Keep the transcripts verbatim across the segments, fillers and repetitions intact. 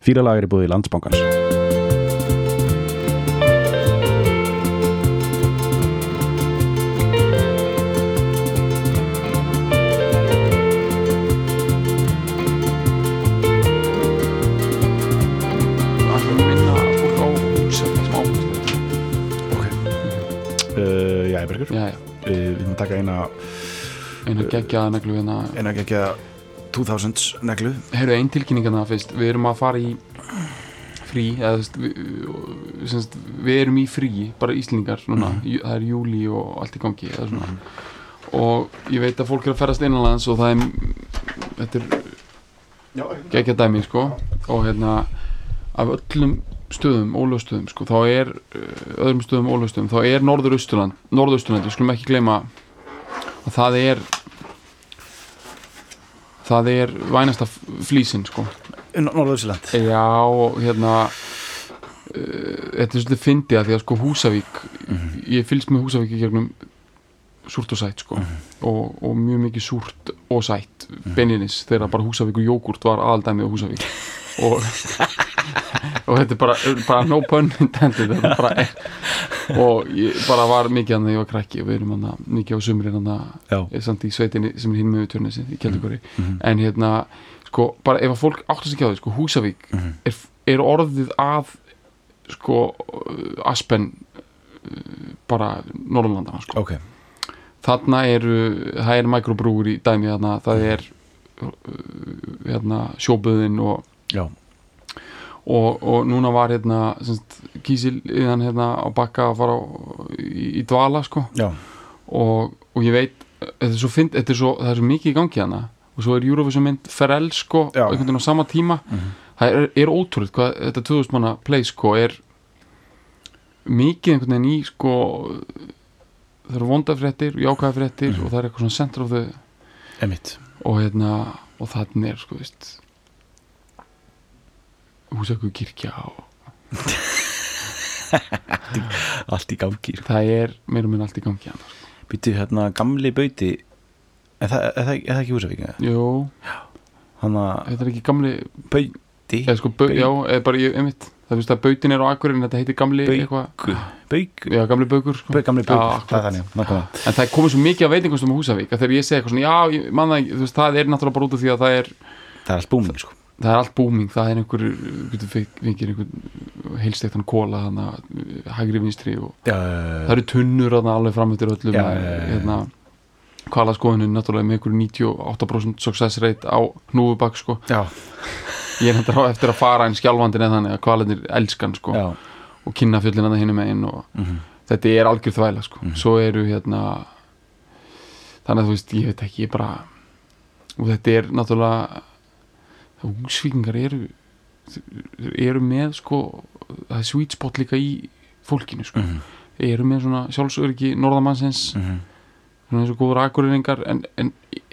Fíla lag er í boði Landsbankans. Já, já. Uh, við erum að taka eina eina geggjaða neglu hérna. eina geggjaða tvö þúsunds neglu. Heyrðu, ein tilkynning hérna fyrst. Við erum að fara í frí eða þess, við, semst, við erum í frí bara Íslendingar núna, mm-hmm. það er júlí og allt í gangi eða svona mm-hmm. og ég veit að fólk er að ferðast innanlands og það er þetta er geggjað dæmi sko og hérna af öllum stöðum, ólöfstöðum sko, þá er öðrum stöðum, ólöfstöðum, þá er Norður-Austurland Norður-Austurland, við skulum ekki gleyma að það er það er vænasta flísin sko Norður-Austurland já, og hérna uh, þetta er svolítið fyndið að því að sko Húsavík mm-hmm. ég fylgst með Húsavík í gegnum súrt og sætt sko mm-hmm. og, og mjög mikið súrt og sætt mm-hmm. beinlinis þegar bara Húsavík og jógurt var aðaldæmið á Húsavík og og þetta er bara, bara no pun intended þetta bara er og ég bara var mikið hann þegar ég var krakki og við erum hann mikið á sumrin hann samt í sveitinni sem er hinn með Tjörnesi í Keldugori mm-hmm. en hérna sko bara ef að fólk áttar sig ekki á því sko Húsavík mm-hmm. er, er orðið að sko Aspen bara Norðurlandana sko okay. þarna eru það er microbrúur í dæmi þarna það er hérna sjóböðin og já Og, og núna var hérna semst, kísil innan hérna á bakka að fara á, í, í dvala sko já. Og, og ég veit þetta er svo, fynd, þetta er svo, það er svo mikið í gangi hana og svo er Eurovision mynd Ferrell sko einhvern veginn á sama tíma mm-hmm. það er, er ótrúlega hvað þetta tvö þúsund manna play sko er mikið einhvern veginn í sko það eru vondafréttir og jákvæðafréttir mm-hmm. og það er eitthvað svona center of the Emitt. og hérna og þannig er sko veist Húsavíkur kirkja og allt í gangi það er meira og minna allt í gangi hann. Býttu hérna gamli bauti er það, er það, er það ekki Húsavík? Jú Hanna þetta er ekki gamli bauti eða sko bau, já, eða bara ég einmitt það finnst að bautin er á Akureyri en þetta heitir gamli Baugur Baug já, gamli Baugur sko. Baug, gamli Baugur, það er þannig nákvæmlega. En það er komið svo mikið af veitingustum á Húsavík að þegar ég segi eitthvað svona, já, ég man það, þú veist, það er náttúrulega bara út af því að það er það er allt booming sko það er allt booming, það er einhver getur fengir einhver heilstektan kóla þannig hægri vinstri og já, já, já. það eru tunnur þannig alveg fram eftir öllum já, já, já, já. hérna hvalaskoðunin náttúrulega með einhver níutíu og átta prósent success rate á hnúfubak sko já. ég er náttúrulega eftir að fara einn skjálfandin eða þannig að hvalinir elskan sko já. og kynna fjöllin að það hinum megin og mm-hmm. þetta er algjör þvæla sko mm-hmm. svo eru hérna þannig að þú veist, ég veit ekki, ég bara og þetta er náttúrulega Húsvíkingar eru eru með sko það er sweet spot líka í fólkinu sko mm-hmm. eru með svona sjálfsöryggi norðamannsins mm-hmm. svona eins og góður akureyringar en, en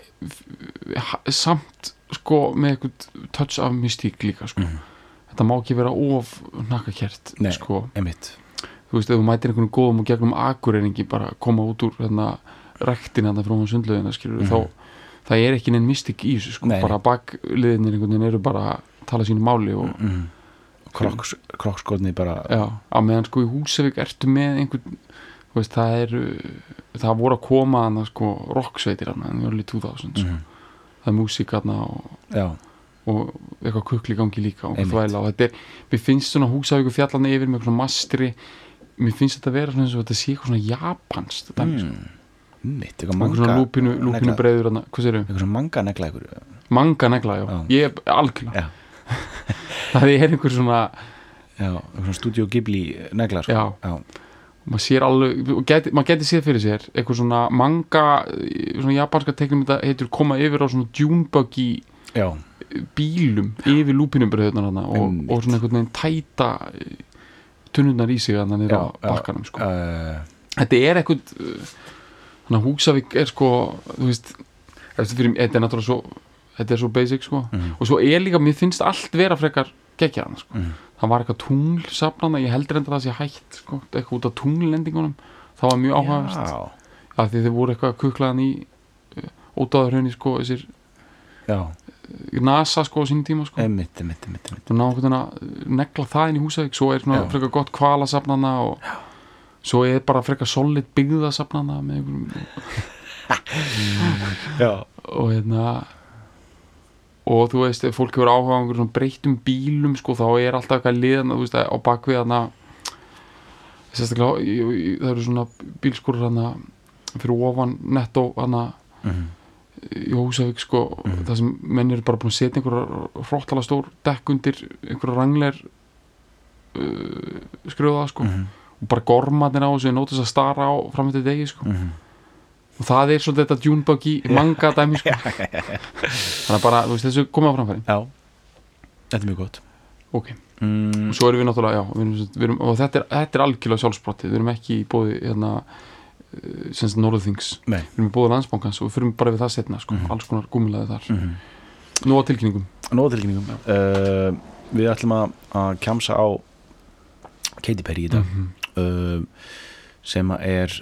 samt sko með eitthvað touch af mystík líka sko mm-hmm. þetta má ekki vera of nakkakert sko emitt. þú veist ef þú mætir einhvern góðum og gegnum akureyringi bara koma út úr hérna rektin hérna frá hún sundlaugina skilur mm-hmm. þá það er ekki neinn mystik í þessu sko Nei. bara bakliðinir einhvern veginn eru bara að tala sínu máli og mm. Kroks, kroksskotni bara já, á meðan sko í Húsavík ertu með einhvern, þú veist, það er það voru að koma hana sko rocksveitir hana, en það var líka tvö þúsund sko. mm. það er músík hana og, og eitthvað kukli gangi líka og þvæla og þetta er, mér finnst svona Húsavíkur fjallarna yfir með svona mastri mér finnst þetta að vera svona eins og þetta sé eitthvað svona japanskt þetta mm. sko mitt, eitthvað manga lúpinu, lúpinu breiður hana, hvað séru? Eitthvað svona manga negla ykkur Manga negla, já, já. Ég er algjörlega það er einhver svona já, eitthvað svona Studio Ghibli negla sko. Já, já. Maður sér alveg, geti, maður geti séð fyrir sér eitthvað svona manga svona japanska teiknum, þetta heitur koma yfir á svona djúnböggi bílum yfir lúpinu breiðurnar hana og, og svona einhvern veginn tæta tunnurnar í sig hana niður á bakkanum sko. uh. Þetta er eitthvað þannig að Húsavík er sko þú veist, fyrir, þetta er náttúrulega svo þetta er svo basic sko mm. og svo er líka, mér finnst allt vera frekar geggjaðan sko, mm. það var eitthvað tunglsafnana, ég heldur enda það sé hægt sko, eitthvað út af tunglendingunum það var mjög áhugavert af því þeir voru eitthvað kuklaðan í uh, ódáðarhraunni sko, þessir Já, NASA sko á sínum tíma sko einmitt, einmitt, einmitt, einmitt. þú náðu hvernig að negla það inn í Húsavík svo er svona Já. frekar gott kvalasafnana og já. Svo er bara frekar solid byggðasafnana með einhverjum Já, og hérna og þú veist, ef fólk hefur áhuga á einhverjum svona breyttum bílum sko, þá er alltaf eitthvað liðan, þú veist, á bakvið þarna sérstaklega, í- í- það eru svona bílskúrar þarna fyrir ofan Netto þarna mhm, í Húsavík sko, Mhm. það sem menn eru bara búin að setja einhverja hróttalega stór dekk undir einhverja rangler uh, skrjóða sko mhm, og bara gormarnir á þessu er nótast að stara á framöndu degi sko mhm. og það er svolítið þetta djúnböggi manga dæmi sko þannig að bara, þú veist, þessu komið á framfæri Já, þetta er mjög gott. ok, mm, og svo erum við náttúrulega, já við erum, við erum, og þetta er, þetta er algjörlega sjálfsbrottið, við erum ekki í bóði hérna, uh, sem sagt Norðurþings Nei. við erum í bóði Landsbankans og við fyrir bara við það setna sko, Mhm. alls konar gúmilaði þar mhm. nú á tilkynningum Nóg tilkynningum uh, Við ætlum að, að kjamsa á Katy Perry í dag Mhm. uh, sem að er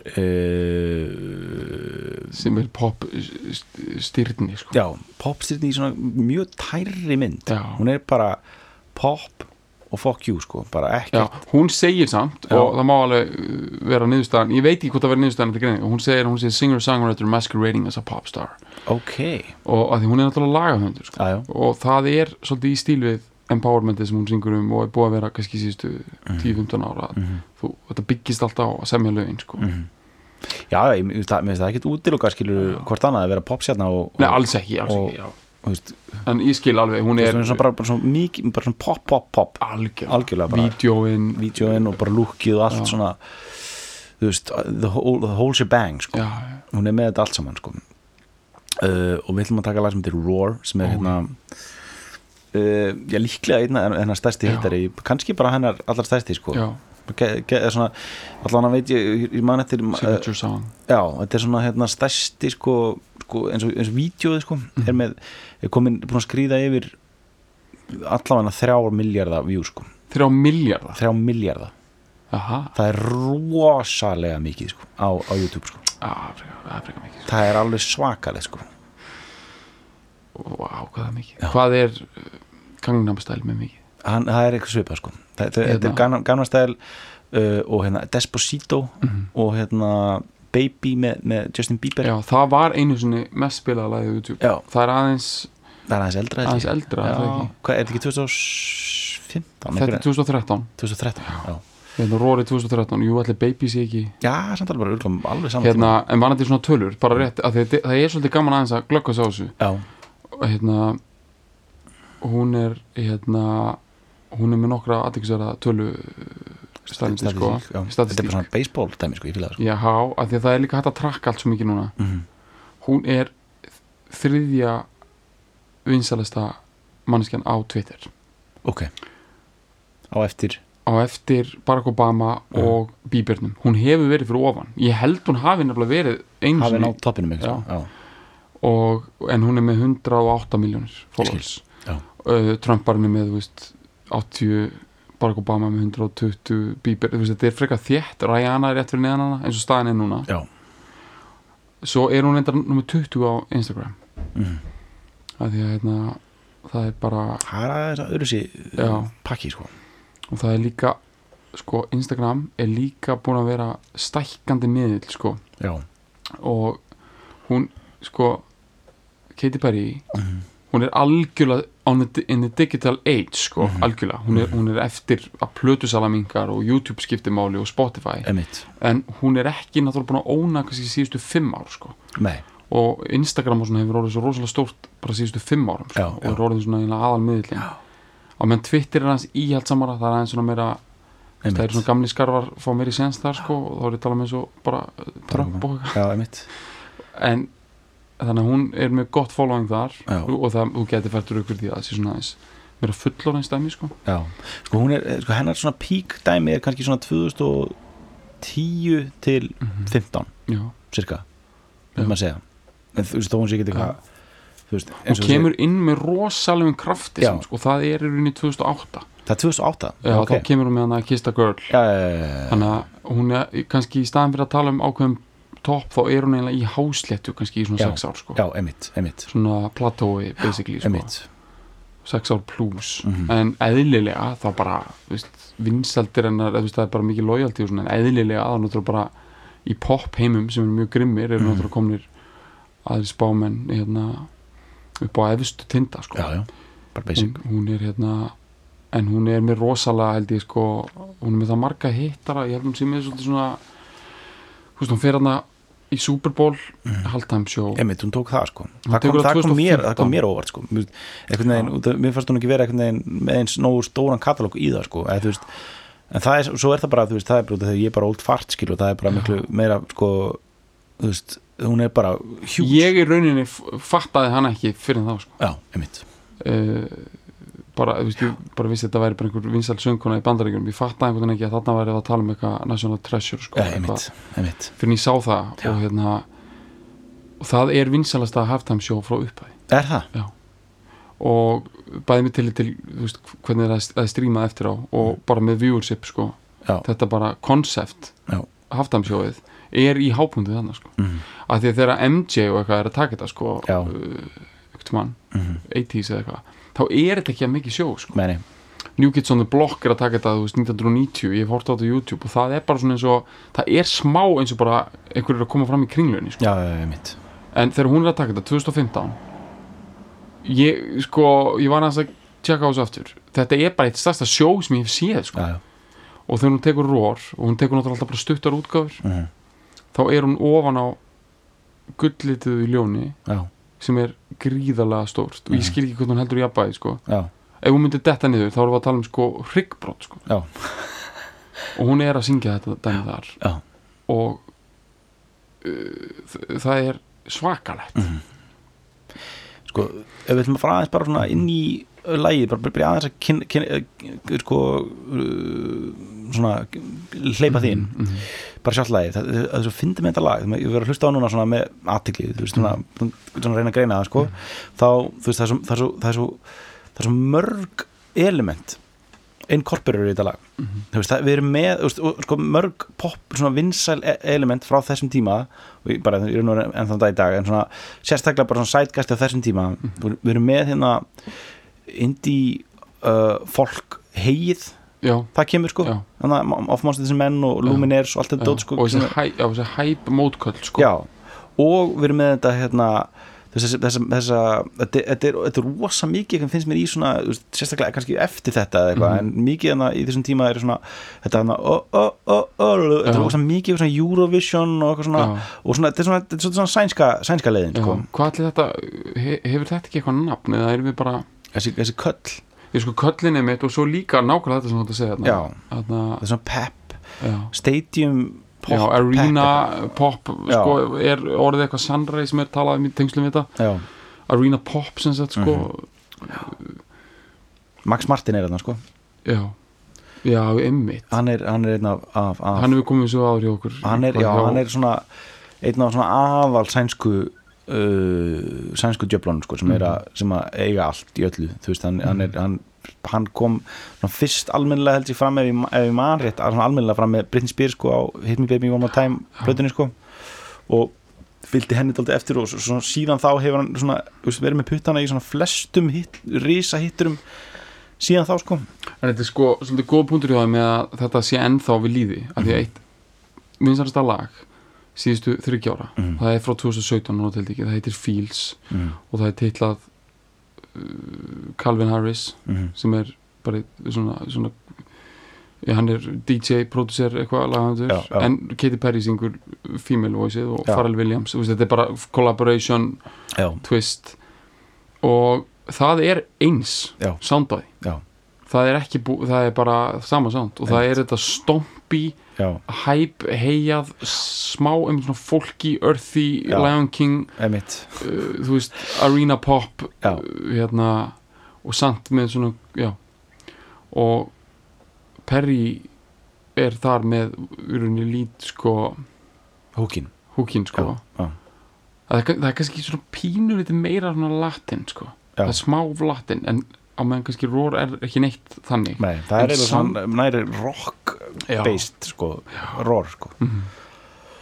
uh, sem er pop styrni sko. já, popstyrni í svona mjög tærri mynd. Já. Hún er bara pop og fuck you sko, bara Já, ekkert. hún segir samt Já. og það má alveg uh, vera niðurstaðan ég veit ekki hvort það verður niðurstaðan eftir greining hún segir, hún segir singer-songwriter masquerading as a popstar Ok, og að því hún er náttúrulega lagahöndur sko. aðjá og það er svolítið í stíl við empowermentið sem hún syngur um og er búið að vera kannski síðustu tíu til fimmtán ára Mhm. þú, þetta byggist alltaf á að semja lögin sko. Mhm. Já, ég, mér finnst það mér finnst það ekkert útilokað skilur hvort annað að vera popstjarna og, Nei, og, alls ekki, alls og- ekki já. og veist, en ég skil alveg, hún er er svona bara, bara svona mikið, bara svona pop, pop, pop algjörlega, algjörlega bara vídeóin vídeóin og bara lookið og allt Já. svona þú veist, the whole, the whole shebang sko. já, já. hún er með þetta allt saman sko. uh, og við ætlum að taka lag sem heitir Roar sem er Ó, hérna uh, já, líklega einna hennar stærsti Já. hittari, kannski bara hennar allar stærsti sko. já, Ge, ge, svona, allan að veit ég, ég man eftir signature song já, þetta er svona hérna, stærsti sko, sko, eins og, eins og vídeóið sko, er með, er komin búin að skríða yfir allavega þrjár miljardar view sko, þrjá miljardar þrjá miljardar aha, það er rosalega mikið sko, á, á YouTube sko. Afrika, Afrika mikið sko. það er alveg svakaleg sko. Vá, hvað það er mikið Já. hvað er Gangnam Style með mikið Hann, það er eitthvað svipað sko. það, það, þetta er Hérna. Gangnam Style uh, og hérna Despacito Mhm. og hérna Baby með, með Justin Bieber já, það var einu sinni mest spilaða lagið á YouTube Já. það er aðeins, það er aðeins eldra held aðeins ég. eldra já, er það ekki? hvað, er þetta ekki tvö þúsund og fimmtán þetta er einhver- tvö þúsund og þrettán tvö þúsund og þrettán já, hérna Rory tvö þúsund og þrettán, jú allir Baby sé ekki já samt alveg bara örgum alveg saman hérna, en var þetta svona tölur, bara rétt að það, það er svolítið gaman aðeins að glöggva sig á þessu já, og hérna hún er hérna hún er með nokkra aðeinsverða tölu stæðindi sko statistík, já. þetta er statistík bara svona baseball dæmi sko, ég fíla það sko. já, af því að það er líka hægt að trakka allt svo mikið núna Mhm. hún er þriðja vinsalasta manneskjan á Twitter ok á eftir á eftir Barack Obama og Bíbernum, hún hefur verið fyrir ofan ég held hún hafi nefnilega verið einu hafið sinni ná toppinum ekki, Já. já. og, en hún er með hundrað og átta miljónir followers Já. uh, Trump var með þú veist, áttatíu Barack Obama með hundrað og tuttugu Bieber, þú veist, þetta er frekar þétt Rihanna er rétt fyrir neðan hana, eins og staðan er núna já. svo er hún enda nummer tuttugu á Instagram Mhm. af því að hérna, það er bara það er aðeins að öðru sér Já. pakki sko. og það er líka sko, Instagram er líka búin að vera stækkandi miðill sko, já, og hún sko, Katy Perry Mhm. hún er algjörlega on the, in the digital age sko, Mhm. algjörlega, hún er, hún er eftir að plötusala mingar og YouTube skiptir máli og Spotify, emitt en hún er ekki náttúrulega búin að óna kannski síðustu fimm ár sko, nei, og Instagram og svona hefur orðið svo rosalega stórt bara síðustu fimm árum sko, Já, og já. er orðið svona eiginlega aðal miðlinn og menn Twitter er hans íhaldsamara, það er aðeins svona meira það emitt eru svona gamli skarfar fá meiri séns þar sko, og þá er ég að tala með svo bara uh, Trump og eitthvað, já, emitt en þannig að hún er með gott following þar Já. og það, þú getur fært úr ykkur því að það sé svona aðeins meira fullorðins dæmi sko. já, sko hún er, sko hennar svona peak dæmi er kannski svona tvö þúsund og tíu til fimmtán Já. cirka, Já. vil maður segja en þú veist, þó hún sé ekki eitthvað þú veist, hún eins og þú kemur inn með rosalegum krafti Já. sem, sko, það er í rauninni tvö þúsund og átta segir, það er tvö þúsund og átta Já, ok. þá kemur hún með hana Kiss the Girl já, já, já, já, já. þannig að hún er kannski í staðan fyrir að tala um ákveðum topp þá er hún eiginlega í hásléttu kannski í svona Já. sex ár sko. Já, einmitt, einmitt Svona platói basically sko. Einmitt sex ár plus Mhm. en eðlilega þá bara þú veist, vinsældir hennar, þú veist, það er bara mikið loyalty og svona, en eðlilega það er náttúrulega bara í pop heimum sem er mjög grimmir eru Mhm. náttúrulega komnir aðri spámenn hérna, upp á efstu tinda sko. Já, já, bara basic hún, hún er hérna en hún er með rosalega held ég sko hún er með það marga hittara ég held hún sé með svolítið svona þú veist hún fer hérna í Super Bowl Mhm. halftime show Einmitt, hún tók það sko Hún Það kom, tekur það það kom, mér, twenty fifteen. það kom mér óvart sko Mér- einhvern veginn, út af- mér fannst hún ekki vera einhvern veginn með eins nógu stóran katalóg í það sko eða, þú veist, en það er, svo er það bara þú veist, það er bara út af því að ég er bara old fart skil og það er bara miklu meira sko þú veist, hún er bara huge ég í rauninni f- fattaði hana ekki fyrir það sko Já, einmitt uh, bara, þú veist, ég bara vissi að þetta væri bara einhver vinsæl söngkona í Bandaríkjunum ég fattaði einhvern veginn ekki að þarna væri að tala um eitthvað National Treasure sko, Já, eitthvað, einmitt, einmitt fyrir en ég sá það Já. og hérna og það er vinsælasta halftime show frá upphæði Er það? og bæði mig til, til þú veist, hvernig það er- það er strímað eftir á og bara með viewership sko Já, þetta bara konsept Já. halftime showið er í hápunktu þannig sko mhm, af því að þegar M J og eitthvað er að taka þetta sko Já. uh, eitthvað mann, mhm eighties eða eitthvað þá er þetta ekki að mikið sjó sko Meni, New Kids on the Block er að taka þetta þú veist nítján níutíu, ég hef hort á þetta á YouTube og það er bara svona eins og, það er smá eins og bara einhver er að koma fram í kringlunni sko. já, já, einmitt en þegar hún er að taka þetta tvö þúsund og fimmtán ég sko ég var aðeins að tjekka á þessu aftur þetta er bara eitt stærsta sjó sem ég hef séð sko. Já, já, og þegar hún tekur Roar og hún tekur náttúrulega alltaf bara stuttar útgáfur mhm, þá er hún ofan á gullituðu ljóni já, sem er gríðarlega stórt og ég skil ekki hvernig hún heldur í jafnvægi sko. já, ef hún myndi detta niður þá erum við að tala um sko hryggbrot sko. já, og hún er að syngja þetta dæmi þar já. og uh, þ- það er svakalegt Mhm. Sko, ef við ætlum að fara aðeins bara svona inn í lagið, bara byrja aðeins að kyn, kyn, kyn, sko uh, svona hleypa því inn mm -hmm. bara sjálf lagið, það, það er svo fyndið með þetta lag ég verður að hlusta á núna svona með athygli þú veist, svona, svona reyna að greina það sko þá, þú veist, það er svo það er svo, það er svo, það er svo mörg element inkorporur í þetta lag Mm -hmm. þú veist, það, við erum með þú veist, og, sko, mörg pop, svona vinsæl e- element frá þessum tíma og ég- bara, ég er nú enn þann dag í dag en svona, sérstaklega bara svona sætgæsti á þessum tíma mm. við erum með hérna indie uh, folk hegið, já, það kemur sko já. þannig að of Monsters and Men og Já. Lumineers og allt þetta Já. dót sko og sem þessi er- hæ, já, þessi hæp mótköll sko. já, og við erum með þetta hérna þessa, þessa, þessa þetta, þetta, er, þetta er rosa mikið finnst mér í svona, þú veist, sérstaklega kannski eftir þetta eða eitthvað, Mhm. en mikið hana, í þessum tíma er svona, þetta hana oh, oh, oh, oh, þetta er Já. rosa mikið svona Eurovision og eitthvað svona Já. og svona, þetta er svona, þetta er svona sænska, sænska leiðin Já. sko. hvað allir þetta he, hefur þetta ekki eitthvað nafn eða erum við bara þessi, þessi köll, ég sko köllinni mitt og svo líka nákvæmlega þetta sem þú ætti að segja Já. þarna. þetta er svona pep já. stadium pop, já, arena pop, Já. sko, er orðið eitthvað sunray sem er talað um í tengslum við þetta pep. Já. arena pop sem sagt sko Max Martin er þarna sko já, já, einmitt hann er, hann er einn af, af, af hann hefur komið svo áður hjá okkur hann er, já, hann er svona einn af svona aðal sænsku uh, sænsku djöflunum sko, sem, er að, sem að eiga allt í öllu þú veist, hann, hann, er, hann, hann kom svona, fyrst almennilega held ég fram ef ég, ef ég man rétt, almennilega fram með Britney Spears sko, á Hit Me Baby One More Time plötunni sko, og fylgdi henni dálítið eftir og svo, svona, síðan þá hefur hann svona, þú veist, verið með puttana í svona flestum hit, risa hitturum síðan þá sko en þetta er sko svolítið góð punktur hjá það með að þetta sé ennþá við líði af því að eitt minnstasta lag síðustu þriggja ára Mhm. það er frá tvö þúsund og sautján og það heitir Feels mm. og það er titlað uh, Calvin Harris Mm. sem er bara svona, svona já, hann er D J, producer eitthvað lagandur, Já, já. en Katy Perry syngur female voiceið og Já. Pharrell Williams veist, þetta er bara collaboration já, twist og það er eins Já. soundbæði, já, það er ekki bú, það er bara sama sound og það Einmitt. er þetta stompi já, hæp, heiað smá um svona folky, earthy Já. Lion King emitt uh, þú veist, arena pop Já. uh, hérna og samt með svona, já og Perry er þar með í rauninni lít sko húkin húkin sko já, það er, það er kannski svona pínu litið meira svona latin sko, Já. það er smá latin en á meðan kannski Roar er ekki neitt þannig. nei, það er En eiginlega samt- svona næri rock Já. based sko, roar sko Mhm.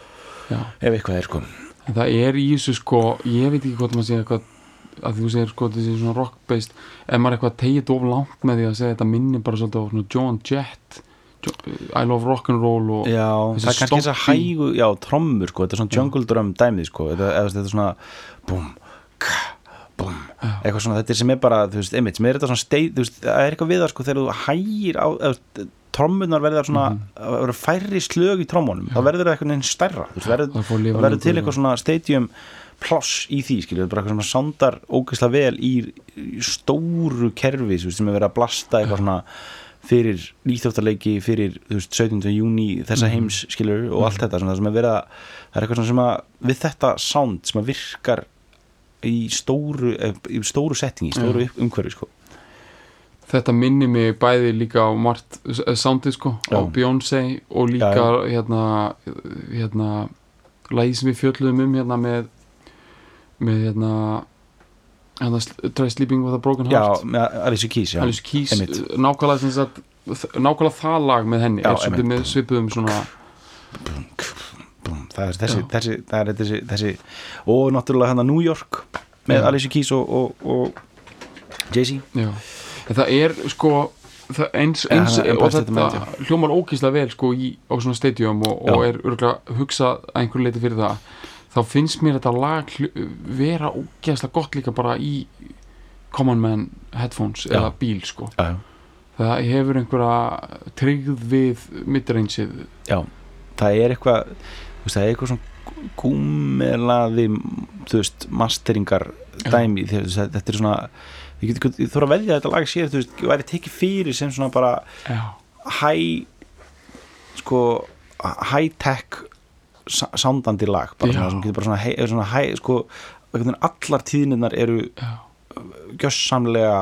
Já. ef eitthvað er sko en það er í þessu sko ég veit ekki hvort maður segir eitthvað að þú segir sko þessi svona rock-based ef maður eitthvað tegið of langt með því að segja þetta minni bara svolítið á svona Joan Jett I Love Rock'n'Roll og já, það er kannski þess að hægu já, trommur sko, þetta er svona jungle drum dæmið sko, þetta, eða, þetta er svona búm, ka, búm eitthvað svona, þetta er sem er bara, þú veist, einmitt sem er þetta svona steið, þú veist, það er eitthvað við það sko þegar þú hægir á, eða, trommunar verður svona, það mm. verður færri slög í trommunum, þá verður það eitthvað neins stærra þú veist, verður, það verður til eitthvað svona stadium ploss í því, skilju, bara eitthvað svona soundar ógeðslega vel í, í stóru kerfi, sem er verið að blasta eitthvað svona fyrir íþróttaleiki fyrir, þú veist, sautjánda júní þessa heims, skilur, og allt þetta svona, sem er verið að, það er eitthvað svona sem að við þetta sound sem að virkar í stóru, í stóru settingi, í stóru umhverfi, sko þetta minnir mig bæði líka á margt soundið, sko, á Beyoncé og líka, já, já. hérna hérna, lagi sem við fjölluðum um hérna með með hérna hérna Try Sleeping with a Broken Heart já, með Alicia Keys, já. Alicia Keys nákvæmlega, þess að nákvæmlega það lag með henni já, er svolítið með svipuðum svona það er þessi, þessi, það er þessi, þessi og náttúrulega hérna New York með já. Alicia Keys og, og, og Jay-Z já, en það er sko það eins, eins ja, og þetta hljómar ógeðslega vel sko í, á svona stadium og, og er örgulega hugsað að einhverju leiti fyrir það þá finnst mér þetta lag vera ógeðslega gott líka bara í Common Man headphones já. Eða bíl sko já, já. Það hefur einhverja tryggð við midrangeið já, það er eitthvað það er eitthvað svona gúmelaði þú veist, masteringar dæmi, þetta er svona ég, get, ég þarf að veðja að þetta lag sé þú veist, væri tekið fyrir sem svona bara já. High sko high tech soundandi lag bara svona, sem getur bara svona, hei, svona hei, sko, allar tíðnirnar eru gjössamlega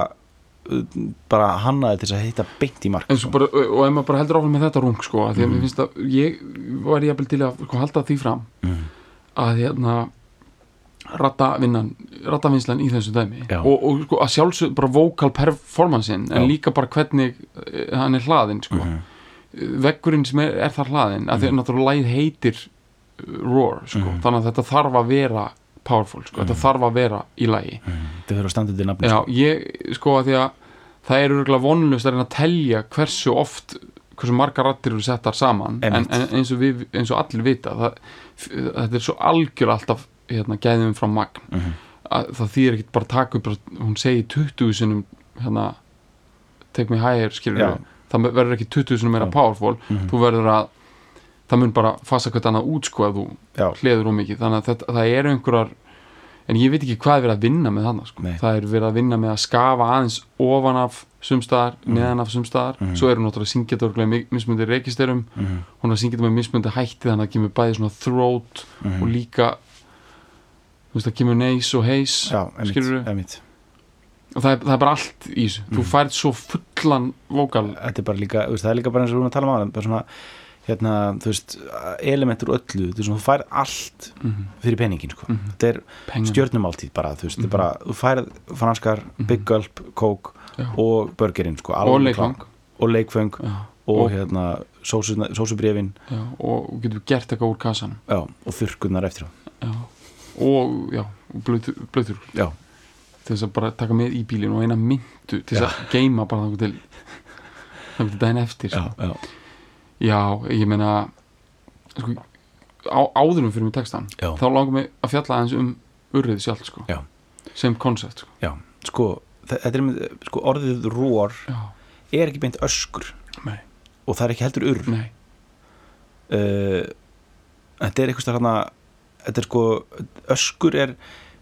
bara hannaði til þess að heita beint í mark sko. bara, og ef maður bara heldur áfram með þetta rung sko, því að mm. mér finnst að ég var jafnvel til að sko, halda því fram mm. að hérna rattavinnan, rattavinnslan í þessu dæmi og, og sko, að sjálfsög bara vocal performancein en líka bara hvernig hann er hlaðinn sko. mm. veggurinn sem er, er þar hlaðinn mm. að því að náttúrulega lagið heitir Roar sko. mm. þannig að þetta þarf að vera powerful, sko. mm. þetta þarf að vera í lagi mm. þetta þurfa að standa til nafni já, ég, sko að því að það er örgulega vonlust að reyna að telja hversu oft hversu margar raddir eru settar saman en, en eins og við, eins og allir vita það, þetta er svo algjör alltaf hérna, gæðum frá magn mm. að það þýr ekki bara taka upp hún segi tuttugu sinnum hérna, take me higher, skilur við það verður ekki tuttugu sinnum meira powerful mm. þú verður að það mun bara fassa hvert annað út sko að þú já. Hleður um mikið þannig að þetta, það eru einhverjar en ég veit ekki hvað er verið að vinna með þarna sko. Það er verið að vinna með að skafa aðeins ofan af sumstaðar, mm. neðan af sumstaðar mm. svo er hún náttúrulega að syngja þetta orðlega mismundi registerum, mm. hún er að syngja þetta með mismundi hætti þannig að það kemur bæði svona throat mm. og líka þú veist það kemur neys og heys skilur við og það er, það er bara allt í þessu mm. þú færð svo fullan vokal þetta er bara líka, það er líka bara eins og við erum að tala um aðeins bara svona hérna, þú veist, elementur öllu, þú veist, þú færð allt mm-hmm. fyrir peningin, sko. Mm-hmm. Þetta er stjörnumáltíð bara, þú veist, mm-hmm. þetta er bara, þú færð franskar, mm-hmm. Big Gulp, Coke já. Og burgerinn, sko. Og leikfang. Og leikfang, og, og hérna, sósubrefin. Já, og getur gert eitthvað úr kassanum. Já, og þurrkurnar eftir á. Já, og, já, og blöðþurr. Já. Til þess að bara taka með í bílinn og eina myndu til þess að geima bara þannig til, þannig til daginn eftir, sko. Já, já. Já, ég meina sko, á, áðurum fyrir mig textan já. Þá langar mig að fjalla aðeins um urrið sjálf sko. sem koncept sko. Já, sko, þetta er með, sko, orðið roar já. Er ekki beint öskur Nei. Og það er ekki heldur urr Nei. Uh, þetta er eitthvað þarna þetta er sko, öskur er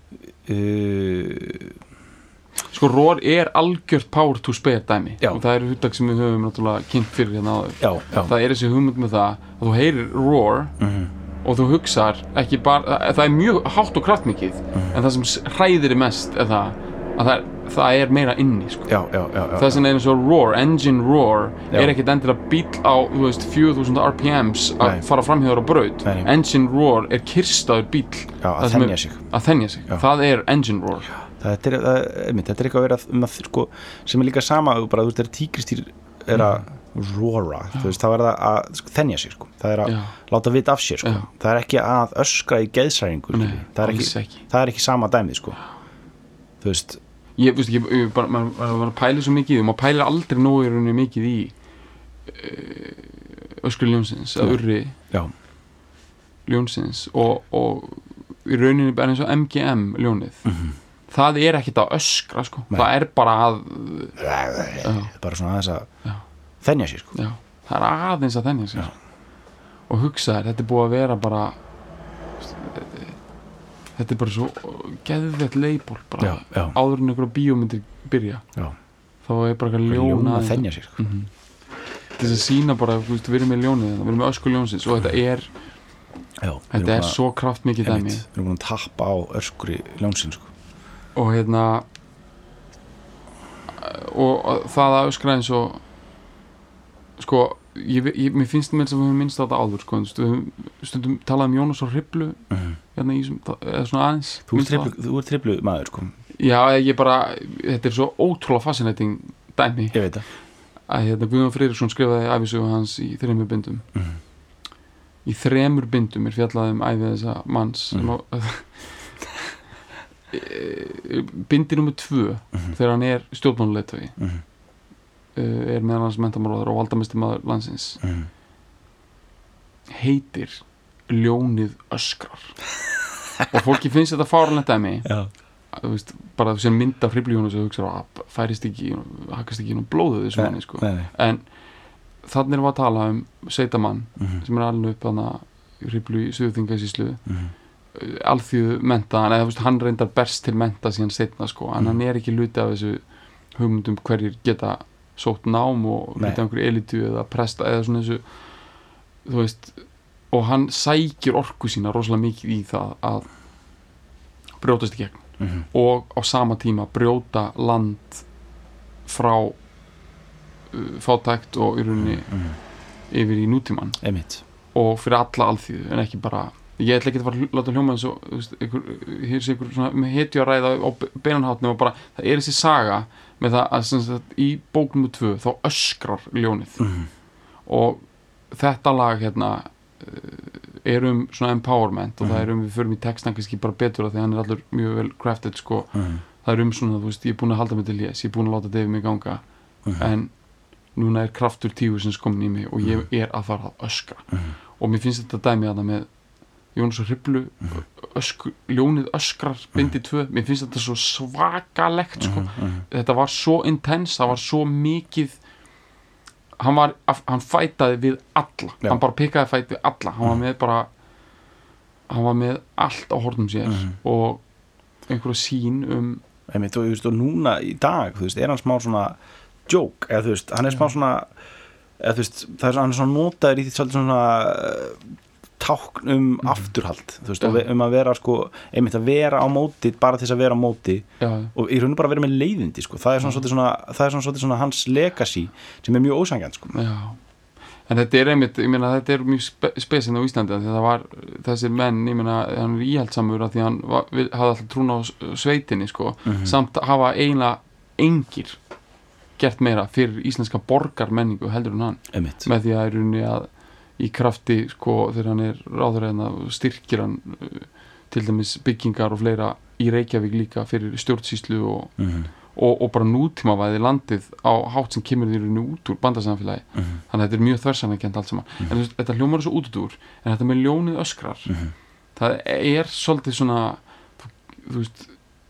uh, sko roar er algjört power to spare dæmi já. Og það eru hugtak sem við höfum náttúrulega kynnt fyrir hérna áður já, já. Það er þessi hugmynd með það að þú heyrir roar mm-hmm. og þú hugsar ekki bara, það er mjög hátt og kraftmikið mm-hmm. en það sem hræðir mest er það að það er, það er meira inni sko. já, já, já, já, það sem er eins og roar, engine roar já. Er ekkert endilega bíll á þú veist fjögur þúsund R P Ms að fara framhjóður á braut Nei. Engine roar er kyrstaður bíll já, að þenja sig að þenja sig, já. Það er engine roar já. Þetta er, það, einmitt, þetta er eitthvað að vera um að, sko, sem er líka sama bara, þú veist, þegar tígristýr er að mm. roara, þú veist, þá er það að sko, þenja sér, sko, það er að Já. láta vita af sér, sko, Já. það er ekki að öskra í geðsræringu, Nei, það er alls ekki, ekki. það er ekki sama dæmið, sko þú veist, ég, veist, ég, ég bara, maður, maður pælir svo mikið í því og maður pælir aldrei nógu í rauninni mikið í uh, öskri ljónsins að urri já, ljónsins og, og í rauninni bara eins og M G M ljónið Mhm. það er ekkert að öskra sko. Nei. það er bara að bara svona aðeins að Já. þenja sér, sko já, það er aðeins að þenja sér og hugsa þér, þetta er búið að vera bara þetta er bara svo geðvett leiból bara já, já, áður en einhverja bíómyndir byrja já, þá er bara eitthvað ljón ljón að aðeins þenja sér, sko mm til þess að sína bara, þú veist, við erum með ljónið við erum með ösku ljónsins og þetta er já, þetta er svo kraftmikið dæmi við erum búin að tappa á öskri ljónsins, sko og hérna og, og það að öskra eins og sko ég, ég, mér finnst mér sem við höfum minnst á þetta áður sko, við höfum stundum talað um Jónas og Hriflu Mhm. hérna í þessum, eða svona aðeins þú ert minnst á triplu, þú ert triplu maður, sko það. Já, ég bara, þetta er svo ótrúlega fascinating dæmi ég veit það að hérna Guðjón Friðriksson skrifaði ævisögu hans í þremur bindum Mhm. í þremur bindum er fjallað um ævi þessa manns sem á bindi nummer tvö Mhm. þegar hann er stjórnmálaleiðtogi Mhm. uh, er meðal hans menntamálaráðherra og valdamistur landsins Mhm. heitir Ljónið öskrar og fólki finnst þetta fáránlegt dæmi já, þú veist, bara sem mynd af Hriflu Jónas og hugsa að færist ekki, hakast ekki inn á blóðu þessu manni sko. nei, nei. en þannig erum við að tala um sveitamann Mhm. sem er alveg upp hana Hriflu í Suðurþingasýslu Mhm. alþjóðu mentaðan eða þú veist, hann reyndar berst til menta síðan setna sko, en Mhm. hann er ekki hluti af þessu hugmyndum hverjir geta sótt nám og Nei. hluti af einhverju elitu eða presta eða svona þessu þú veist, og hann sækir orku sína rosalega mikið í það að brjótast í gegn Mhm. og á sama tíma brjóta land frá uh, fátækt og í rauninni Mhm. yfir í nútíman einmitt og fyrir alla alþýðu en ekki bara ég ætla ekki að fara að láta hljóma eins og þú veist, einhver, hér sé einhver svona með hetju að ræða á beinanhátnum og bara það er þessi saga með það að sem sagt, í bók nummer tvö þá öskrar ljónið Mhm. og þetta lag hérna uh, er um svona empowerment og Mhm. það er um við förum í textan kannski bara betur af því hann er allur mjög vel crafted sko Mhm. það er um svona þú veist ég er búin að halda mig til lés ég er búin að láta David mig ganga Mhm. en núna er kraftur tíu sem komin í mig og ég er að fara að öskra Mhm. og mér finnst þetta dæmi þarna með Jónas og Hriflu Mhm. ösku, ljónið öskrar bindi tvö, mér finnst þetta svo svakalegt sko. Mhm. Mhm. þetta var svo intens, það var svo mikið hann var, hann fætaði við alla, Já. hann bara pikkaði fæti við alla, hann var með bara hann var með allt á hornum sér Mhm. og einhverja sín um einmitt, og, þú veist, og núna í dag, þú veist, er hann smá svona joke, eða þú veist, hann er smá svona eða þú veist, það er svona, hann er svona notaður í því svolítið svona uh, tákn um afturhald, þú veist, Já. og ve- um að vera sko, einmitt að vera á móti bara til þess að vera á móti já, og í rauninu bara að vera með leiðindi, sko, það er svona svolítið svona, það er svona svolítið svona hans legacy sem er mjög ósangjant, sko. já en þetta er einmitt, ég meina þetta er mjög spe spesinn á Íslandi því að það var þessir menn, ég meina hann er íhaldsamur af því að hann var, við, hafði alltaf trún á s- sveitinni sko, Mhm. samt hafa eiginlega engir gert meira fyrir íslenska borgarmenningu heldur en hann Einmitt. með því að er unni að í krafti sko þegar hann er ráðurreina styrkir hann uh, til dæmis byggingar og fleira í Reykjavík líka fyrir stjórnsýslu og, Mhm. og, og bara nútímavæði landið á hátt sem kemur því unni út úr bandasamfélagi Mhm. þannig að þetta er mjög þversanakent allt saman en þú veist, þetta hljómar svo út úr en þetta með ljónið öskrar Mhm. það er svolítið svona þú, þú veist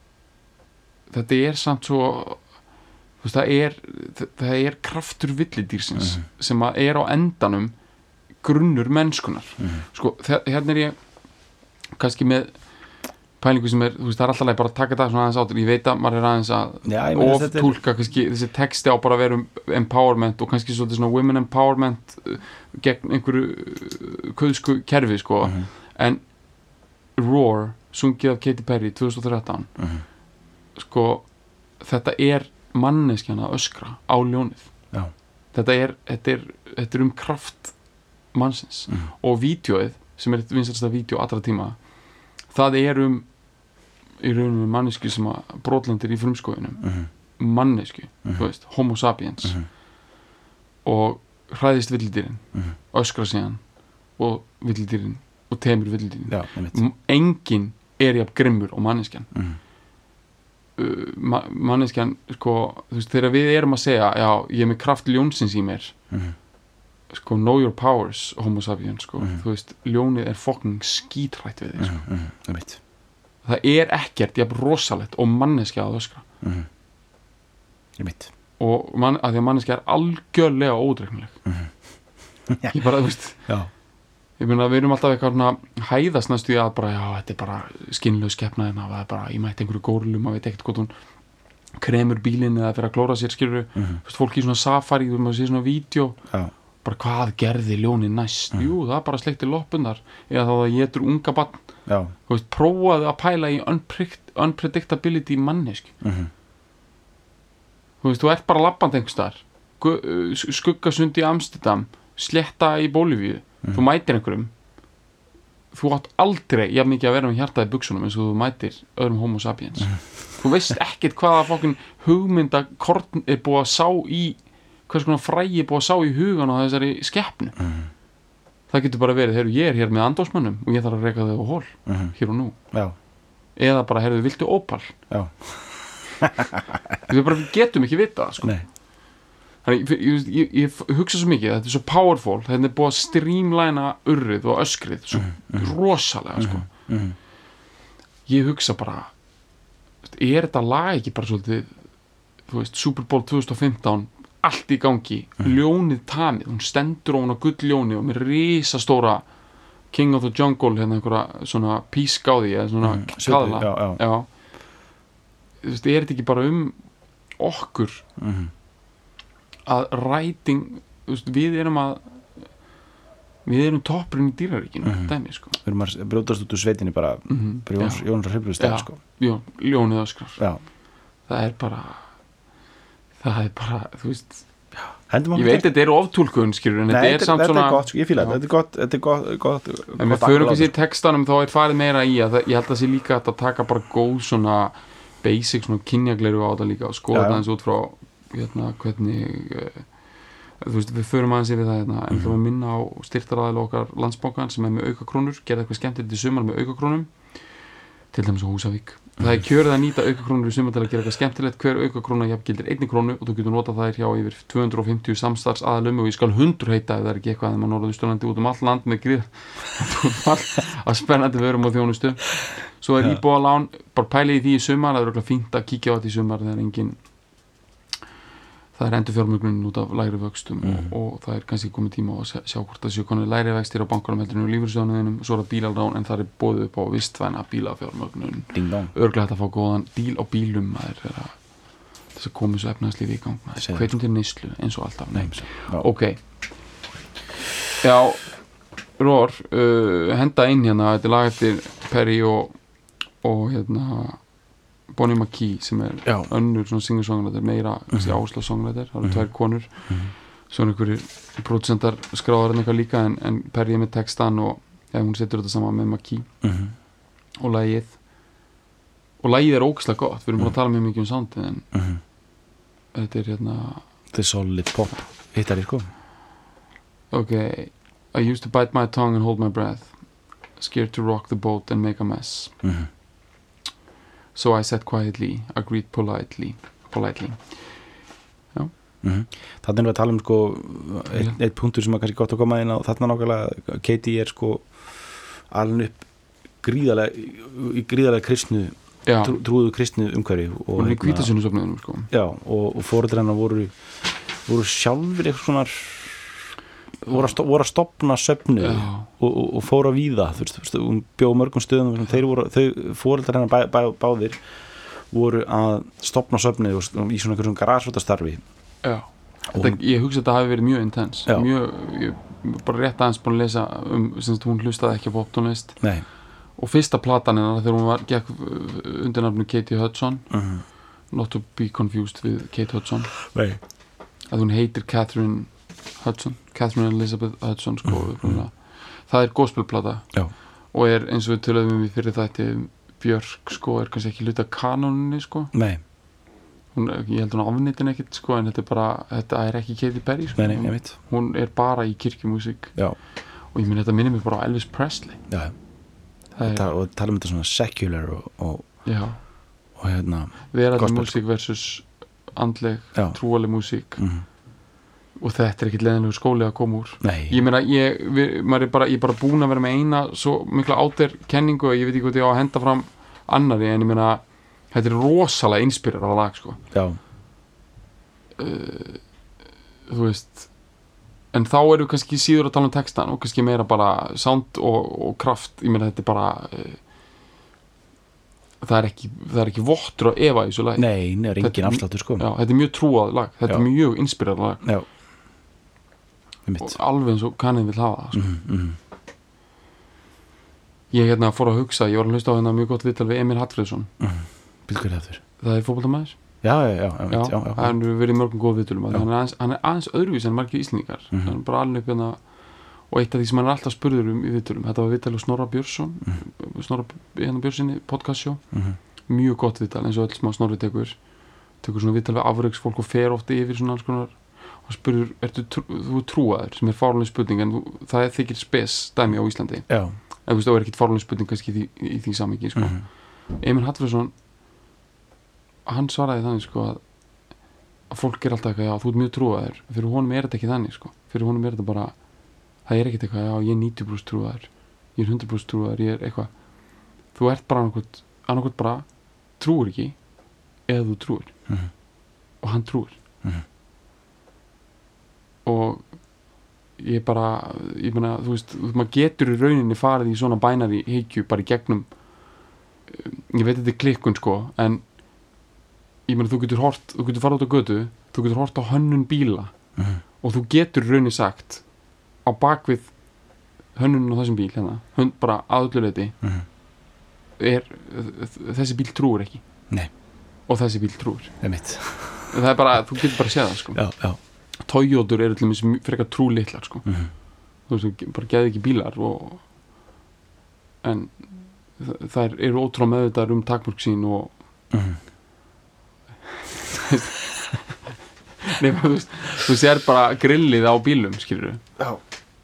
þetta er samt svo þú veist, það er það er kraftur villidýrsins Mhm. sem að er á endanum grunnur mennskunar Mhm. sko, þe- hérna er ég kannski með pælingu sem er, þú veist, það er alltaf leið bara að taka það svona aðeins áttur, ég veit að maður er aðeins að Já, ég meina, of þetta er- túlka kannski þessi texti á bara að vera um empowerment og kannski svolítið svona women empowerment uh, gegn einhverju uh, kauðsku kerfi sko Mhm. en Roar, sungið af Katy Perry tvö þúsund og þrettán Mhm. sko, þetta er manneskjana að öskra á ljónið Já. þetta er, þetta er, þetta er um kraft mannsins Mhm. og vídeóið sem er vinsælsta vídeó allra tíma það er um í rauninu mannesku sem að brotlendir í frumskóðunum Mhm. mannesku, Mhm. þú veist, homo sapiens Mhm. og hræðist villidýrin Mhm. öskra síðan og villidýrin og temur villidýrin Já, einmitt. M- enginn er jafn grimmur og manneskjan Mhm. uh, ma manneskjan sko, þú veist, þegar við erum að segja já, ég er með kraft ljónsins í mér Mhm. sko, know your powers homo sapiens, sko, Mhm. þú veist ljónið er fucking skítrætt við þig, sko. Mhm. Mhm. Einmitt. það er ekkert jafn rosalegt og manneskja að öskra Mhm. Einmitt. og man, að því að manneskja er algjörlega ódreiknuleg ég bara, þú veist Já. ég meina, við erum alltaf eitthvað svona hæðast næstu í að bara, já, þetta er bara skynlaus skepna hérna, það er bara, ég mætti einhverju górlum, maður veit ekkert hvort hún kremur bílinn eða fyrir að klóra sér, skilur Mhm. fólk í svona safari, þú maður sé svona vídeo Já. bara hvað gerði ljónið næst jú, það er bara sleikti loppunar eða þá það getur unga barn Já. þú veist, prófaðu að pæla í unpredict unpredictability mannesk Mhm. þú veist, þú ert bara labband einhvers staðar skuggasund í Amsterdam sletta í Bólivíu þú mætir einhverjum þú átt aldrei jafn mikið að vera með hjartað í buksunum eins og þú mætir öðrum homo sapiens þú veist ekkert hvaða fokkin hugmynda korn er búið að sá í hvers konar frægi er búið að sá í hugan á þessari skeppnu Mhm. það getur bara verið, heyrðu, ég er hér með andósmönnum og ég þarf að reka þau á hól Mhm. hér og nú, Já. eða bara, heyrðu, viltu ópal Já. við bara getum ekki vita það, sko. Nei. Þannig, ég, ég, ég, ég hugsa svo mikið, þetta er svo powerful þetta er búið að streamlæna urrið og öskrið svo rosalega, sko. Mhm. Ég hugsa bara er þetta lag ekki bara svolítið þú veist, Super Bowl tvö þúsund og fimmtán allt í gangi, ljónið tamið hún stendur ofan á gull-ljóni og með risastóra King of the Jungle hérna einhverja svona pískáði eða svona Mhm. kaðla Já, já. já. Þú veist, er þetta ekki bara um okkur Mhm. að ræting þú veist, við erum að við erum toppurinn í dýraríkinu Mhm. dæmi, sko. Við erum að brjótast út úr sveitinni bara Mhm. bara Jóns, Já. Jónsar Hriflustæð, sko. Já, ljónið öskrar Já. það er bara það er bara, þú veist Hendum ég veit þetta er oftúlkun, skilur en Nei, þetta er þetta samt þetta svona er gott, sko, ég fíla Já. þetta Þetta er gott, þetta er gott, gott, en við gott förum angle á kannski í þetta. textanum þá er farið meira í að það, ég held að það sé líka hægt að taka bara góð svona basic svona kynjagleiru á þetta líka og skoða Já, já. þetta eins út frá hérna hvernig uh, þú veist, við förum aðeins yfir það hérna en þú að minna á styrtaraðilega okkar Landsbankan sem er með aukakrónur, gerði eitthvað skemmtilegt í sumar með aukakrónum til dæmis á Húsavík það er kjörið að nýta aukakrónur í sumar til að gera eitthvað skemmtilegt hver aukakróna jafngildir einni krónu og þú getur notað þær hjá yfir tvö hundruð og fimmtíu samstarfs aðalum og ég skal hundur heita ef það er ekki eitthvað að maður Norðausturlandi út um all land með grið að spennandi vörum og þjónustu svo er Já. íbúðalán bara pælið í því í sumar, það er örugglega fínt að kíkja á þetta í sumar það er engin það er endur fjármögnun út af lægri vöxtum Mhm. og, og það er kannski komið tíma á að sjá, sjá hvort það séu konið lægri vextir á bankanum heldur en lífeyrissjóðunum, svo er það bílalán en það er boðið upp á vistvæna bílafjármögnun Ding dong. örglega hægt að fá góðan díl á bílum maður er að þess að komið svo efnahagslífi í gang maður, Segðu. hvetjum til neyslu eins og alltaf nei, Já. ok já, Rór uh, henda inn hérna, þetta er lag eftir Perry og, og hérna Bonnie McKee sem er Já. önnur svona singer-songwriter meira mm -hmm. áherslu-songwriter, það eru tvær konur svo er einhverjir producentar skráðar en eitthvað líka en, en Perry er með textan og ja, hún setur þetta saman með McKee Mhm. og lagið og lagið er ógeðslega gott, við erum búin að tala mjög mikið um soundið en Mhm. þetta er hérna Þetta er solid pop hittar í, sko. ok, I used to bite my tongue and hold my breath scared to rock the boat and make a mess Mhm. so I said quietly, agreed politely politely Mhm. Þarna erum við að tala um, sko, eitt, eitt punktur sem er kannski gott að koma inn á þarna nákvæmlega, Katie er, sko, alveg upp gríðarlega í gríðarlega kristnu já, trú, trúðu kristnu umhverfi og, hún er í hvítasunusöfnuðunum sko. já, og, og foreldrar hennar voru voru sjálfur eitthvað svona voru að, sto, voru að stopna söfnu Já. og, og, og fóra víða þú veist, þú veist, hún bjó mörgum stöðum sem þeir voru, þau foreldrar hennar bæ, bæ, báðir voru að stopna söfnu og, og í svona einhverjum garasvotastarfi já, og þetta, ég hugsa að þetta hafi verið mjög intens Já. mjög, ég bara rétt aðeins búin að lesa um, sem sagt, hún hlustaði ekki á poptónlist nei og fyrsta platan hennar þegar hún var gekk undir nafnu Katie Hudson uh-huh. not to be confused with Kate Hudson nei að hún heitir Catherine Hudson Catherine Elizabeth Hudson sko, Mhm. það er gospelplata Já. og er eins og við töluðum við fyrir þætti Björk sko er kannski ekki hluta kanóninni sko nei hún, ég held hún afnýtin ekkert sko, en þetta er bara, þetta er ekki Katy Perry sko. Nei, nei, ég veit. Hún er bara í kirkjumúsík Já. og ég minn þetta minnir mig bara á Elvis Presley. Já, það er, Ta og tala um þetta svona secular og, og, já, og hérna verandi gospel, músík versus andleg, Já. trúaleg músík mm. og þetta er ekkert leiðinlegu skóli að koma úr. Nei, Ég meina, ég, við, maður er bara, ég er bara búin að vera með eina svo mikla áter kenningu að ég veit ekki hvað ég á að henda fram annari, en ég meina, þetta er rosalega inspírerað lag, sko. já, Uh, þú veist, en þá erum við kannski síður að tala um textan og kannski meira bara sound og, og kraft. Ég meina, þetta er bara uh, það er ekki það er ekki vottur að efa í þessu lagi. nei, það er engin Þetta- afsláttur sko. Já, þetta er mjög trúað lag, þetta Já. er mjög inspírerað lag Já, einmitt. og alveg eins og kannið vil hafa það, sko. mm, mm. Ég hérna fór að hugsa, ég var að hlusta á hérna mjög gott viðtal við Emil Hallfreðsson. Bíl hver eftir? Það er fótboltamaður. Já, já, já, Já, einmitt, já, já, hann hefur verið í mörgum góð viðtölum. Já. Hann er aðeins, hann er aðeins öðruvís en margir Íslendingar. Mhm. Hann er bara alveg upp hérna, og eitt af því sem hann er alltaf spurður um í viðtölum, þetta var viðtal á Snorra Björnsson, Snorra hérna Björnssoni podcastsjó, Mhm. mjög gott viðtal eins og öll smá Snorri tekur tekur svona viðtal við afreiksfólk og fer ofta yfir svona alls konar og spurður, ertu trú, þú er trúaður, sem er fáránleg spurning, en þú, það er þykir spes dæmi á Íslandi, já. en þú veist, það er ekkit fáránleg spurning kannski í því, í því samhengi, sko. Mhm. Emil Hallfreðsson, hann svaraði þannig, sko, að að fólk er alltaf eitthvað, já, þú ert mjög trúaður, fyrir honum er þetta ekki þannig, sko, fyrir honum er þetta bara, það er ekkit eitthvað, já, ég er níutíu prósent trúaður, ég er hundrað prósent trúaður, ég er eitthvað, þú ert bara annarkvæmt, annarkvæmt bara trúir ekki, eða þú trúir, Mhm. og hann trúir. Mhm. Og ég bara, ég meina, þú veist, maður getur í rauninni farið í svona bænari hyggju bara í gegnum, ég veit þetta er klikkun, sko, en ég meina, þú getur hort, þú getur farið út á götu, þú getur hort á hönnun bíla Mhm. og þú getur í rauninni sagt á bakvið hönnun á þessum bíl, hérna, hönd bara að öllu leyti, Mhm. er þessi bíl trúir ekki. Nei. Og þessi bíl trúir. Einmitt. Það er bara, þú getur bara að segja það, sko. Já, já. Toyotur eru til dæmis frekar trúlitlar, sko. Mhm. Þú veist, þú bara geði ekki bílar og en þ- þær eru ótrúlega meðvitaðar um takmörk sín og Mhm. nefnum, þú veist, þú sér bara grillið á bílum, skilur Já.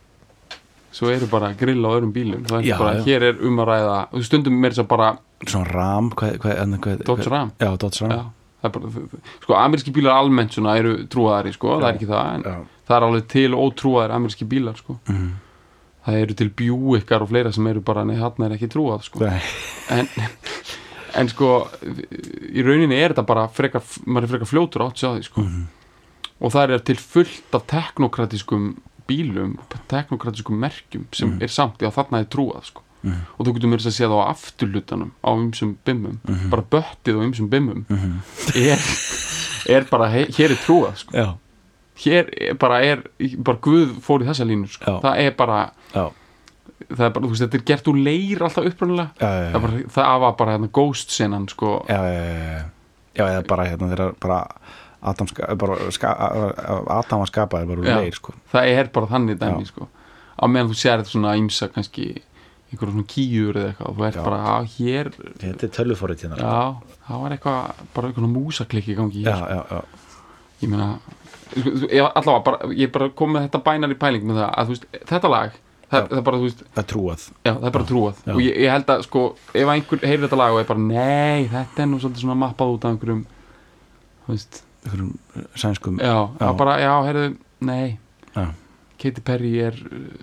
svo eru bara grill á öðrum bílum, það er Já, bara, já. hér er um að ræða, þú stundum meira þess að bara Svona ram, hvað, hvað, hvað Dodge Ram, Já, Dodge Ram. já, það er bara, sko, ameríski bílar almennt svona eru trúaðari, sko, það er ekki það, en Já. það er alveg til ótrúaðir ameríski bílar, sko, Mhm. það eru til Buickar og fleira sem eru bara, nei, hann er ekki trúað, sko, Nei. en en sko, í rauninni er þetta bara frekar, maður er frekar fljótur átt sjá því, sko, Mhm. og það er til fullt af teknokratískum bílum, teknokratískum merkjum sem Mhm. er samt, já, þarna er trúað, sko, Mhm. og þú getur mér að segja það á afturlutanum á ymsum bimmum, Mhm. bara böttið á ymsum bimmum Mhm. er, er bara, he, hér er trúað, sko, Já. hér er bara er, bara Guð fór í þessa línu, sko, Já. það er bara Já. það er bara, þú veist, þetta er gert úr leir alltaf upprunalega, Já, já, það, er bara, það var bara hérna ghost senan, sko, Já, já, já, já, eða bara hérna þeirra bara Adam, ska, bara ska, Adam að skapa er bara úr Já. leir, sko. það er bara þannig dæmi, Já. sko, á meðan þú sér þetta svona ýmsa kannski einhverjum svona kíur eða eitthvað, þú ert Já. bara, á, hér Þetta er tölvuforrið hérna. já, það var eitthvað, bara eitthvað músaklikki í gangi Já, hér, já, já. ég meina ég, allavega, bara, ég bara kom með þetta bænar í pæling með það, að þú veist, þetta lag það, Já. það er bara, þú veist, Það er trúað. já, það er bara trúað Já. og ég, ég held að, sko, ef einhver heyrir þetta lag og er bara, nei, þetta er nú svolítið svona mappað út af einhverjum, þú veist, Einhverjum sænskum. já, já, Já. bara, já, heyrðu, nei Já. Katy Perry er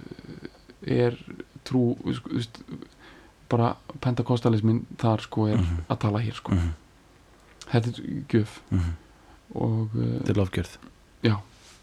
er trú, sko, þú veist, bara pentakostalismin þar, sko, er Mhm. að tala hér, sko, Mhm. þetta er gjöf Mhm. og, uh, Þetta er lofgjörð. já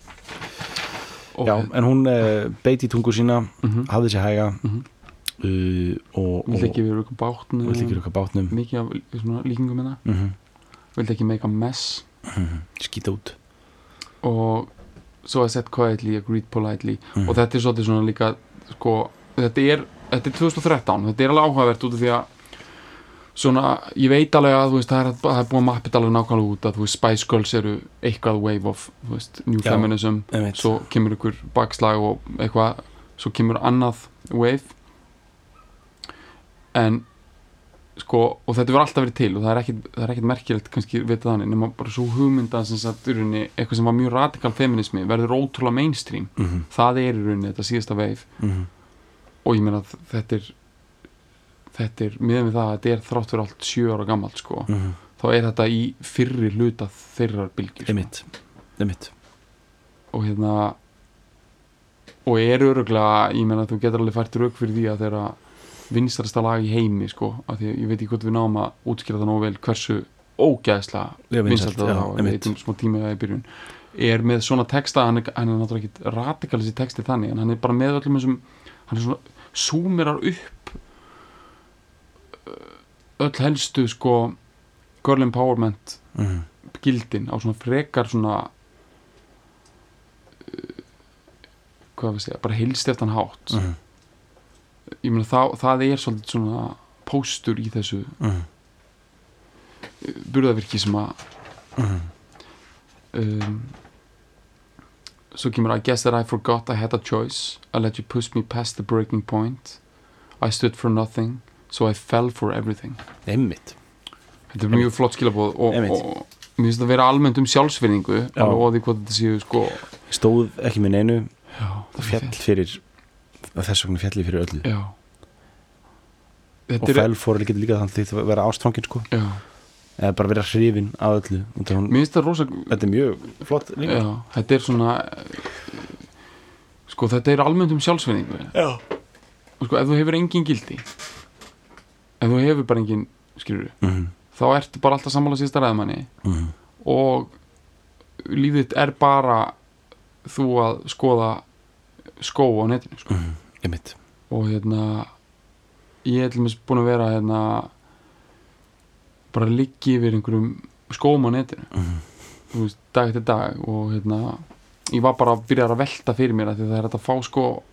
og, Já, en hún uh, beit í tungu sína, mhm, hafði sér hæga mhm. uh, og, Vildi og ekki vera ykkur bátnum, vill ekki rukka bátnum. mikið af svona líkingum hérna, Mhm. vildi ekki make a mess Mhm. Skýta út. og so I said quietly, agreed politely Mhm. og þetta er svolítið svona líka, sko, þetta er þetta er tvö þúsund og þrettán, þetta er alveg áhugavert út af því að svona, ég veit alveg að, þú veist, það er, það er búið að mappita alveg nákvæmlega út að, þú veist, Spice Girls eru eitthvað wave of, þú veist, new Já, feminism, einmitt. svo kemur ykkur bakslag og eitthvað, svo kemur annað wave en sko, og þetta verður alltaf verið til og það er ekkit, það er ekkit merkilegt kannski vita þannig, nema bara svo hugmynda sem sagt í rauninni, eitthvað sem var mjög radikal feminismi verður ótrúlega mainstream mm -hmm. það er í rauninni þetta síðasta veif mm -hmm. og ég meina að þetta er þetta er, miðan við það að þetta er þrátt fyrir allt sjö ára gamalt sko mm -hmm. þá er þetta í fyrri hluta þeirrar bylgjur einmitt, einmitt og hérna og er öruglega, ég meina að þú getur alveg fært rauk fyrir því að þeirra vinstarasta lag í heimi sko, af því að ég veit ekki hvort við náum að útskýra það nógu vel hversu ógæðslega vinsalt það á eitthvað smá tíma í byrjun er með svona texta, hann er, hann er náttúrulega ekki radikalis í texti þannig, en hann er bara með öllum þessum, hann er svona súmirar upp öll helstu sko girl empowerment mm -hmm. gildin á svona frekar svona hvað við segja, bara heilsteftan hátt mm -hmm. ég meina það, það er svolítið svona póstur í þessu mm -hmm. burðavirki sem að mm -hmm. um, svo kemur I guess that I forgot I had a choice I let you push me past the breaking point I stood for nothing so I fell for everything einmitt þetta er mjög flott skilabóð og, og mér finnst það að vera almennt um sjálfsvirðingu alveg og því hvað þetta séu sko stóð ekki með neinu já, það fjall fyrir þess vegna fjalli fyrir öllu já. og fellfór getur líka þannig að vera ástfangin sko já. eða bara vera hrifin af öllu hún, mér finnst það rosa þetta er mjög flott líka já, þetta er svona sko þetta er almennt um sjálfsvirðingu já og sko ef þú hefur engin gildi ef þú hefur bara engin skilur mm -hmm. þá ertu bara alltaf sammála síðasta ræðmanni mm -hmm. og lífið er bara þú að skoða skó á netinu sko. mm -hmm. og hérna ég er til dæmis búin að vera hérna bara liggi yfir einhverjum skóm á netinu mm -hmm. þú veist, dag eftir dag og hérna ég var bara að byrja að velta fyrir mér að því það er að fá sko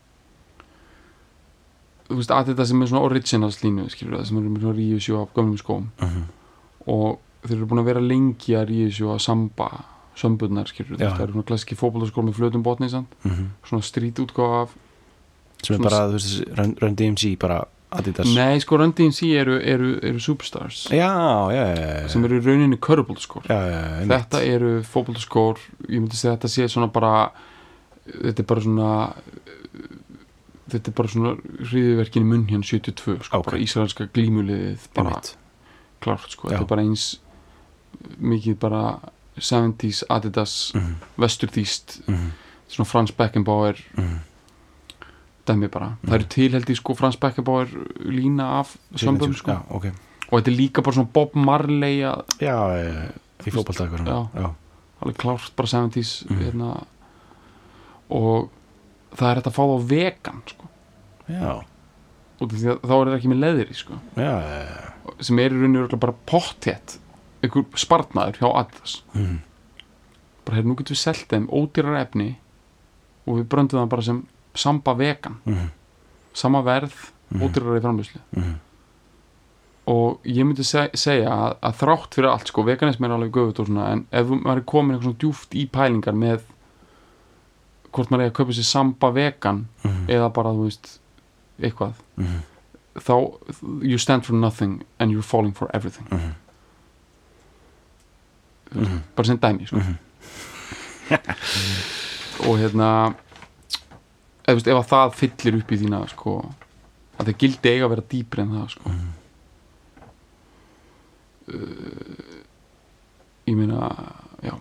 þú veist, að þetta sem er svona originals línu skilur það, sem eru með svona reissue af gömlum skóm mm -hmm. og þeir eru búin að vera lengi að reissue að samba sömbundnar skilur það, það eru svona klassiki fótboltaskór með flötum botni mm -hmm. svona street útgáfa af sem er bara, þú veist, Run, Run D M C bara Adidas nei, sko Run D M C eru, eru, eru superstars já, já, já, já. sem eru í rauninni körfuboltaskór þetta mitt. Eru fótboltaskór ég myndi segja að þetta sé svona bara þetta er bara svona þetta er bara svona hryðjuverkin í munn hérna sjötíu og tvö sko, okay. bara ísraelska glímuliðið bara mitt. klárt sko, já. Þetta er bara eins mikið bara seventies Adidas mm -hmm. vesturþýst mm -hmm. svona Franz Beckenbauer mm -hmm. dæmi bara, mm -hmm. það eru tilhældi sko Franz Beckenbauer lína af sömbum sko já, okay. og þetta er líka bara svona Bob Marley að, já, já, í fótbolta já, já. alveg klárt bara seventies mm -hmm. hérna, og það er þetta að fá það á vegan sko já og því að þá er það ekki með leðri sko já, já, já. sem er í rauninu bara potthett einhver spartnaður hjá Adidas mm. bara hérna nú getum við selt þeim ódýrar efni og við bröndum það bara sem samba vegan mm. sama verð, mm. ódýrar í framleiðslu mm. og ég myndi seg, segja að, að þrátt fyrir allt sko, veganism er alveg göfut og svona en ef maður er komin eitthvað svona djúft í pælingar með hvort maður er að kaupa sér samba vegan mm. eða bara þú veist eitthvað mm. þá you stand for nothing and you're falling for everything mm. mm. bara sem dæmi sko. mm. og hérna ef, veist, ef að það fyllir upp í þína sko, að það gildi eiga að vera dýpri en það sko. mm. uh, ég meina já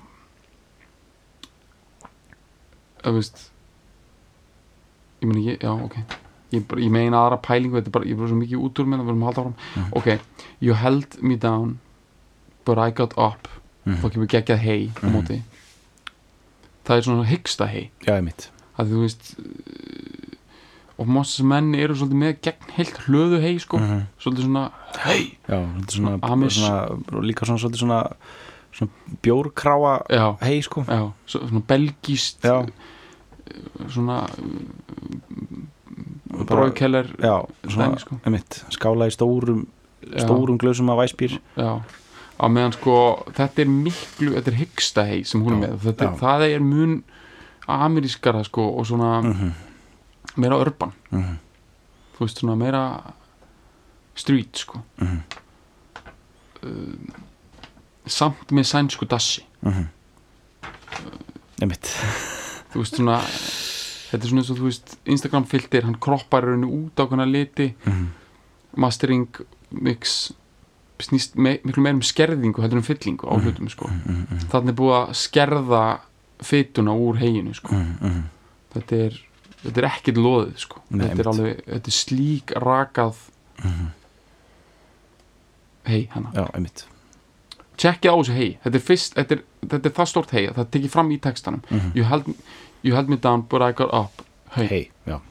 ef veist ég meina ég, já ok ég, bara, ég meina aðra pælingu, þetta er bara, ég er bara svo mikið út úr með það, við erum að halda áfram mm. ok, you held me down but I got up mm. þá kemur geggjað hei á móti það er svona hyggsta hei já, ég mitt að þú veist og másins menn eru svolítið með gegn heilt hlöðu hei sko, mm. svolítið svona hei, já, svona, Amish. svona líka svona svolítið svona, svona bjórkráa já, hei sko já, svona belgíst já. svona bróðkeller já, svona, sko. mitt, skála í stórum stórum glösum af væsbýr já, á meðan sko þetta er miklu, þetta er hyggsta hei sem hún er með, þetta, það er mun amerískara sko og svona mm -hmm. meira urban mm -hmm. þú veist svona meira street sko Mhm. uh, samt með sænsku dassi Mhm. Einmitt. þú veist svona þetta er svona eins og þú veist Instagram filter, hann kroppar henni út á hvernig liti Mhm. mastering mix snýst me miklu meira um skerðingu heldur um fyllingu á hlutum sko Mhm. Mhm. þannig er búið að skerða fituna úr heyinu sko Mhm. Mhm. þetta er, þetta er ekkert loðið sko Nei, þetta er einmitt. alveg, þetta er slík rakað Mhm. hei hana Já, einmitt. tjekkið á þessu hei, þetta er fyrst þetta er, þetta er það stórt hei, það tekið fram í textanum Mhm. you, held, you held me down but I got up hei, Hey, já.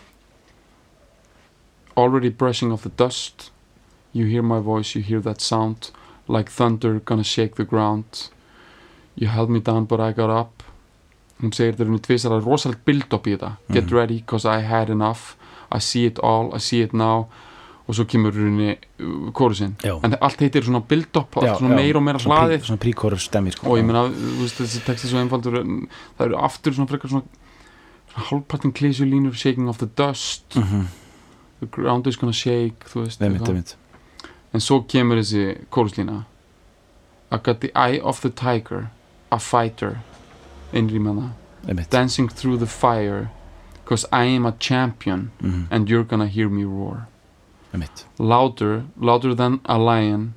already brushing off the dust you hear my voice, you hear that sound like thunder gonna shake the ground you held me down but I got up hún segir þetta er henni tvisar að rosalegt build-up í þetta get Mhm. ready cause I had enough I see it all, I see it now og svo kemur henni uh, kórusinn Já. en allt heitir svona build-up Já, allt svona já. meira og meira Svona pre- hlaðið Svona pre-chorus stemmi, sko. og ég meina, þú veist, þessi texti er svo einfaldur en það eru aftur svona frekar svona, svona hálfpartin klísju línur shaking off the dust Mhm. the ground is gonna shake þú veist, Einmitt, eitthvað. einmitt. en svo kemur þessi kóruslína I got the eye of the tiger a fighter innrýmana Einmitt. dancing through the fire cause I am a champion Mhm. and you're gonna hear me roar Einmitt. louder, louder than a lion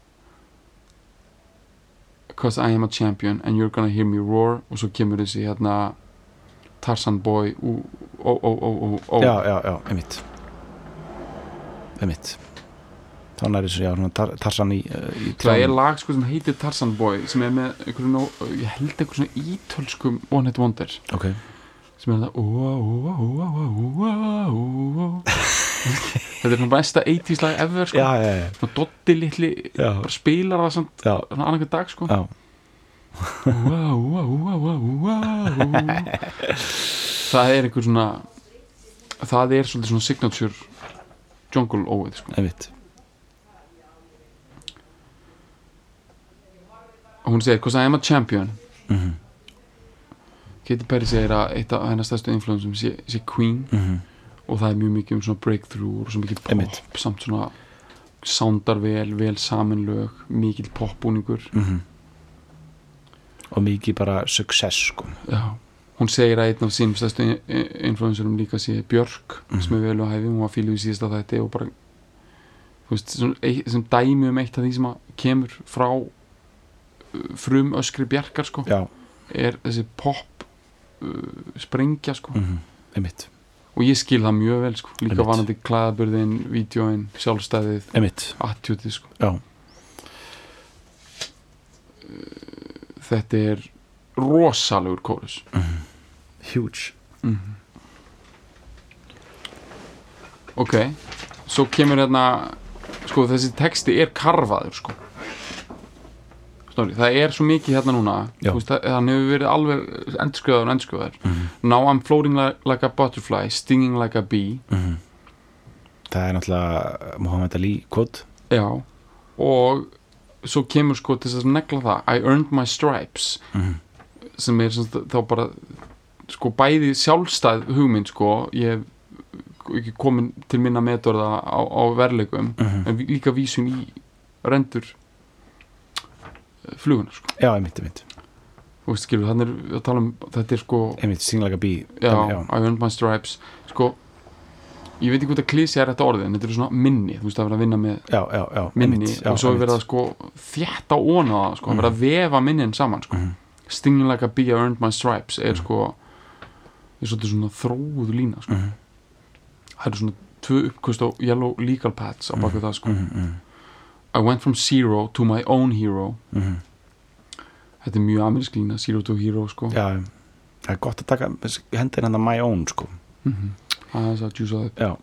cause I am a champion and you're gonna hear me roar og svo kemur þessi hérna Tarzan boy ó, ó, ó, ó, ó Já, já, já, einmitt. Einmitt. Þannig er þessu, já, svona tar Tarzan í, uh, í það er trjánum. lag sko sem heitir Tarzan boy sem er með einhverju, nó, ég held einhverju svona ítölskum One Hit Wonder Ok. sem er það ó, ó, ó, ó, ó, ó, ó, ó. þetta er svona besta eighties lag ever sko. Já, já, já. svona Doddi litli Já. bara spilar það samt Já, svona annarkvæð dag sko já. Wow, wow, wow, wow, wow. það er einhver svona það er svolítið svona signature jungle óið sko. Einmitt. og hún segir, cause I am a champion Mhm. Katy Perry segir að eitt af hennar stærstu influensum sé, sé Queen Mhm. og það er mjög mikið um svona breakthrough og svo mikið pop, Einmitt. samt svona soundar vel, vel saminlög mikið popbúningur Mhm. Og mikið bara success, sko. Já. hún segir að einn af sínum stærstu in- in- influencerum líka sé Björk Mhm. sem er vel á hæfi, hún var fíluð í síðasta þætti og bara þú veist, sem, sem dæmi um eitt af því sem að kemur frá uh, frum öskri Bjarkar sko, Já. er þessi pop uh, sprengja sko Mhm. Einmitt. og ég skil það mjög vel sko, líka Einmitt. vanandi klæðaburðin, vídeóin, sjálfstæðið Einmitt. attitútið sko. Já. Þetta er rosalegur kórus. Huge. Mm-hmm. Ok, svo kemur hérna sko þessi texti er karfaður sko. Snorri, það er svo mikið hérna núna Já. þú veist, það, hann hefur verið alveg endurskrifaður og endurskrifaður Mhm. Now I'm floating like, like a butterfly stinging like a bee Mhm. Það er náttúrulega Muhammad Ali quote. já, og svo kemur sko til þess að negla það I earned my stripes Mhm. sem er sem sagt þá bara sko bæði sjálfstæð hugmynd sko, ég hef ekki komin til minna metorða á, á verleikum Mhm. en vi- líka vísun í rendur fluguna sko. Já, einmitt, einmitt. Þú veist, skilur, þannig er að tala um þetta er sko, Einmitt, sing like a bee. já, já. I earned my stripes sko, ég veit ekki hvað það klísi er þetta orðið en þetta er svona minni, þú veist, það er verið að vinna með Já, já, já. minni einmitt, já, og svo er verið einmitt. að sko þétta óna það, sko, mm. verið að vefa minnin saman sko. Mhm. Stinging like a bee, I earned my stripes er sko er svolítið svona þróuð lína sko. Mhm. Það eru svona tvö uppkvist á yellow legal pads á baku það sko. Mhm, mhm. I went from zero to my own hero Mhm. þetta er mjög amerísk lína, zero to hero sko. Já, það er gott að taka hendin hann að my own, sko. mm -hmm. það er þess að djúsa það Já.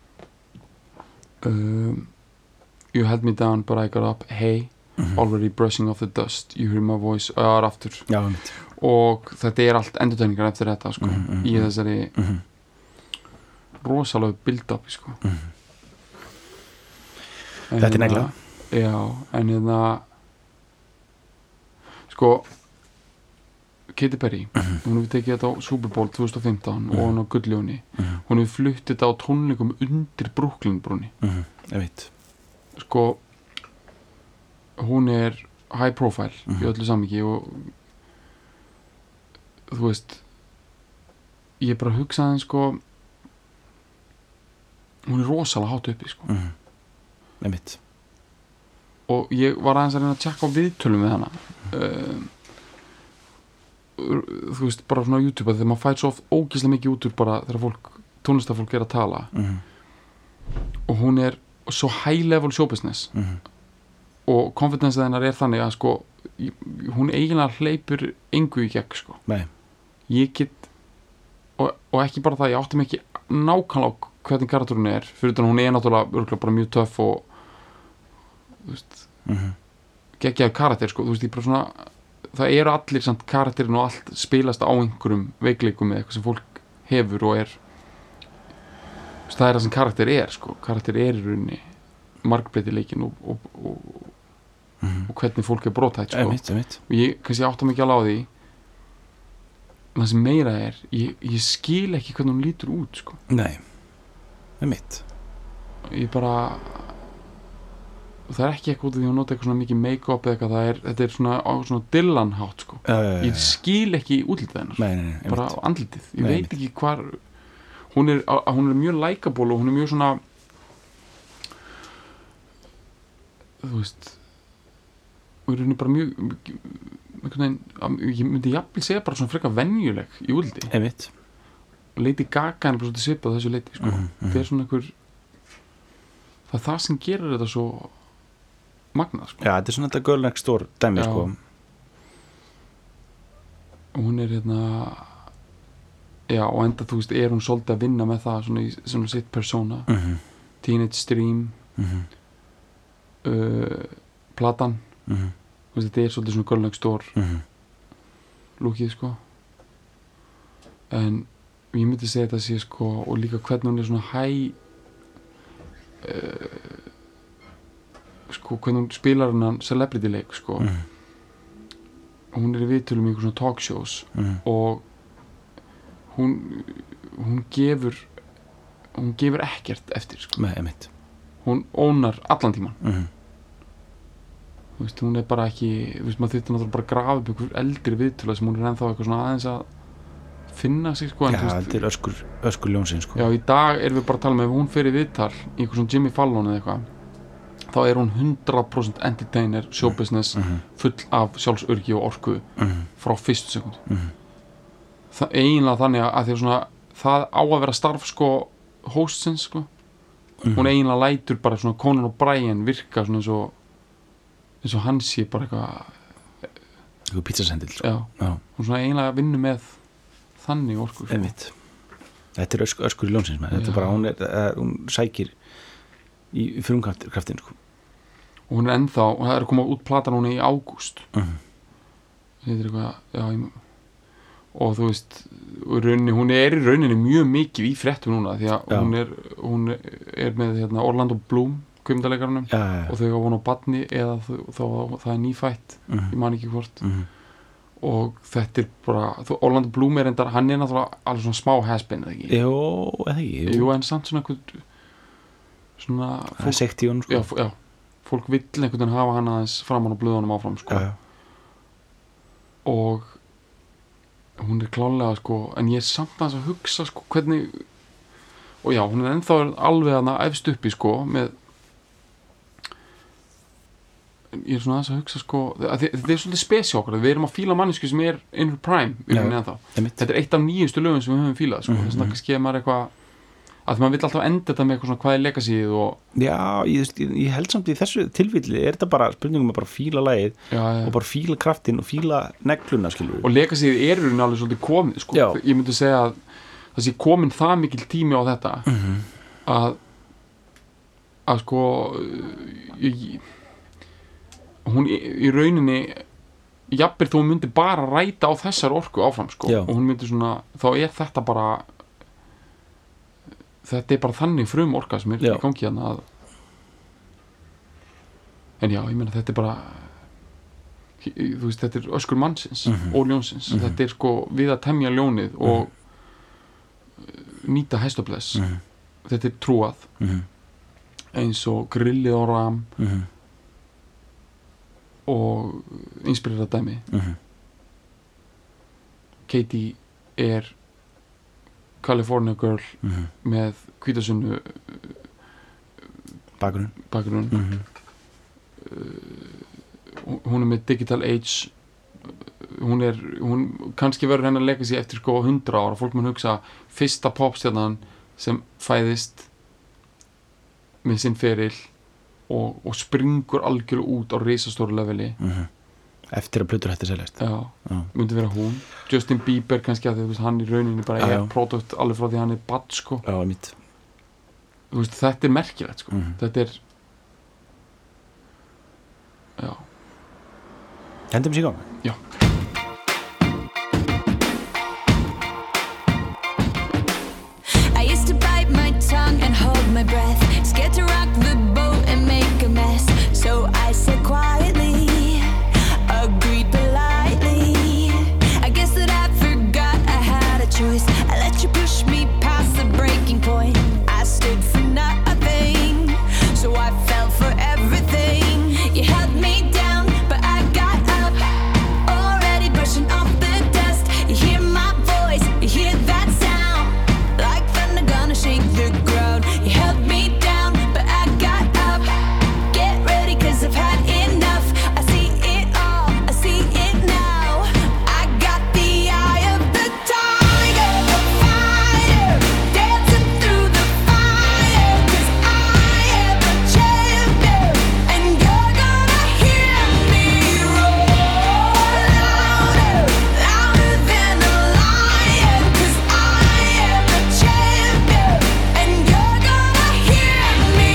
um, you held me down but I got up hey, Mhm. already brushing off the dust you hear my voice, öðar aftur Já, einmitt. og þetta er allt endurtegningar eftir þetta sko, Mhm, mhm, í mhm. þessari Mhm. rosalega build-up sko. Mhm. En Þetta er hérna- negla. já, en hérna sko Katy Perry, Mhm. hún hefur tekið þetta á Super Bowl tvö þúsund og fimmtán Mhm. og hún á Gulljóni Mhm. hún hefur flutt þetta á tónleikum undir Brooklyn brúnni Mhm. ég veit sko hún er high profile Mhm. í öllu samhengi og þú veist ég er bara að hugsa aðeins sko hún er rosalega hátt uppi sko mm. ég veit og ég var aðeins að reyna að tjekka á viðtölum við hana um, þú veist bara svona á YouTube þegar maður fær svo oft ógeðslega mikið út úr bara þegar fólk, tónlistafólk er að tala mm. og hún er svo high level show business Mm. og confidence hennar er þannig að sko hún eiginlega hleypur engu í gegn sko nei ég get og, og ekki bara það, ég átti mig ekki nákvæmlega á hvernig karakterinn er fyrir þannig hún er náttúrulega örgulega bara mjög töff og þú veist mm. geggjaður karakter sko, þú veist ég bara svona það eru allir samt karakterinn og allt spilast á einhverjum veikleikum eða eitthvað sem fólk hefur og er þú veist, það er það sem karakter er sko, karakter er í rauninni margbreytileikin og, og, og, Mm. og hvernig fólk er brothætt sko. ég veit, ég veit og ég kannski átta mig ekki alveg á því en það sem meira er ég, ég skil ekki hvernig hún lítur út sko. nei, ég veit ég bara og það er ekki eitthvað út af því að hún nota eitthvað svona mikið make-up eða eitthvað, það er, þetta er svona á svona Dylan hátt sko, já, já, já, ég skil ekki útlitið hennar, nei, nei, nei, ég bara veit á andlitið ég Nei, veit ekki hvar hún er, á- hún er mjög likeable og hún er mjög svona þú veist og er henni bara mjög einhvern veginn, ég myndi jafnvel segja bara svona frekar venjuleg í útliti ég veit og Lady Gaga er bara svona svipað á þessu leiti sko. Mhm, mhm. það er svona einhver það er það sem gerir þetta svo magnað sko. já, þetta er svona þetta girl next door dæmi Já. sko og hún er hérna já og enda þú veist er hún svolítið að vinna með það svona í svona sitt persona mm -hmm. Teenage Dream Mm -hmm. uh, platan Mm -hmm. þú veist þetta er svolítið svona girl next door Mm -hmm. lúkið sko en ég myndi segja þetta sé sko og líka hvernig hún er svona hæ uh, sko hvernig hún spilar hennan celebrity leik sko Mm -hmm. og hún er í viðtölum í einhver svona talk shows Mm -hmm. og hún hún gefur hún gefur ekkert eftir sko. Nei, einmitt. Hún ónar allan tíman Mm -hmm. þú veist, hún er bara ekki þú veist, maður þurfti náttúrulega bara að grafa upp einhver eldri viðtöla sem hún er ennþá eitthvað svona aðeins að finna sig sko en, Já, þú veist, þetta er öskur, öskur ljónsinn sko. já, í dag erum við bara að tala með ef hún fyrir viðtal í einhver svona Jimmy Fallon eða eitthvað þá er hún hundrað prósent entertainer, showbusiness mm -hmm. full af sjálfsörgi og orku mm -hmm. frá fyrstu sekund mm -hmm. það eiginlega þannig að því að svona það á að vera starf sko hostsins sko mm -hmm. hún eiginlega lætur bara svona Conan O'Brien virka svona eins og eins og hann sé bara eitthvað Eitthvað pizzasendill sko. já, Já, hún svona eiginlega vinnur með þannig orku sko. einmitt. Þetta er öskur, öskur ljónsins með. Þetta Já. er bara, hún, er, er, hún sækir í frumkraftin sko. og hún er ennþá, og það er að koma út platan hún í ágúst mm -hmm. þetta er eitthvað, já ég, og þú veist og rauninni, hún er í rauninni mjög mikið í fréttum núna því að Já. hún er, hún er með hérna, Orlando Bloom kvikmyndaleikaranum Já, já, já. og þau hafa von á barni eða þau, þá, það er nýfætt Mm ég -hmm. man ekki hvort Mm -hmm. og þetta er bara, þú, Orlando Bloom er endar, hann er náttúrulega alveg svona smá has-been eða ekki, Jó, eða ekki jú en samt svona einhvern svona Það er fólk, sekt í hún sko. já, f- já, fólk vill einhvern veginn hafa hann aðeins framan á blöðunum áfram sko. já, já. og hún er klálega sko, en ég er samt aðeins að hugsa sko hvernig og já, hún er ennþá alveg aðna efst uppi sko með ég er svona aðeins að hugsa sko að þi- þetta er svolítið spesja okkur, við erum að fíla mannesku sem er in her prime í Já. rauninni ennþá. Einmitt. Þetta er eitt af nýjustu lögum sem við höfum fílað sko, Mhm, þess að mhm. kannski er maður eitthvað að því maður vill alltaf enda þetta með eitthvað svona hvað er legacyið og Já, ég, ég, ég held samt í þessu tilfelli er þetta bara spurningum að bara fíla lagið já, já. og bara fíla kraftin og fíla negluna skilur og legacyið er í rauninni alveg svolítið komið sko. Já. Ég myndi segja að það sé komin það mikil tími á þetta mm -hmm. að að sko ég, hún í, í rauninni jafnir þú myndi bara ræta á þessar orku áfram sko Já. og hún myndi svona, þá er þetta bara þetta er bara þannig frum orka sem er Já. í gangi hérna að en já, ég meina þetta er bara þú veist, þetta er öskur mannsins Mhm. og ljónsins, Mhm. þetta er sko við að temja ljónið og nýta hæstubless Mm -hmm. þetta er trúað Mm -hmm. eins og grillið á Ram mm-hmm. og inspirerað dæmi Mm-hmm. Katie er California Girl Mm-hmm. með hvítasunnu bakgrunn bakgrunn mm-hmm. uh, hún er með Digital Age hún er, hún kannski verður hennar legacy eftir sko hundra ára, fólk mun hugsa fyrsta popstjarnan sem fæðist með sinn feril og, og springur algjörlega út á risastóru leveli mm-hmm. eftir að plötur hætti seljast já, já. myndi vera hún Justin Bieber kannski að því hann í rauninni bara já, er já. produkt alveg frá því hann er badd sko já, mitt þú veist, þetta er merkilegt sko mm-hmm. þetta er já hendum sér í gang já I used to bite my tongue and hold my breath, scared to rock the boat and make a mess. So I said quietly, agreed politely. I guess that I forgot I had a choice. I let you push me past the breaking point. I stood for nothing, so I fell for everything. You held me down, but I got up, already brushing off the dust. You hear my voice, you hear that sound, like thunder gonna shake the ground. You held me down, but I got up. Get ready, cause I've had enough. I see it all, I see it now. I got the eye of the tiger, the fighter, dancing through the fire. Cause I am a champion, and you're gonna hear me roar louder, louder than a lion. Cause I am a champion, and you're gonna hear me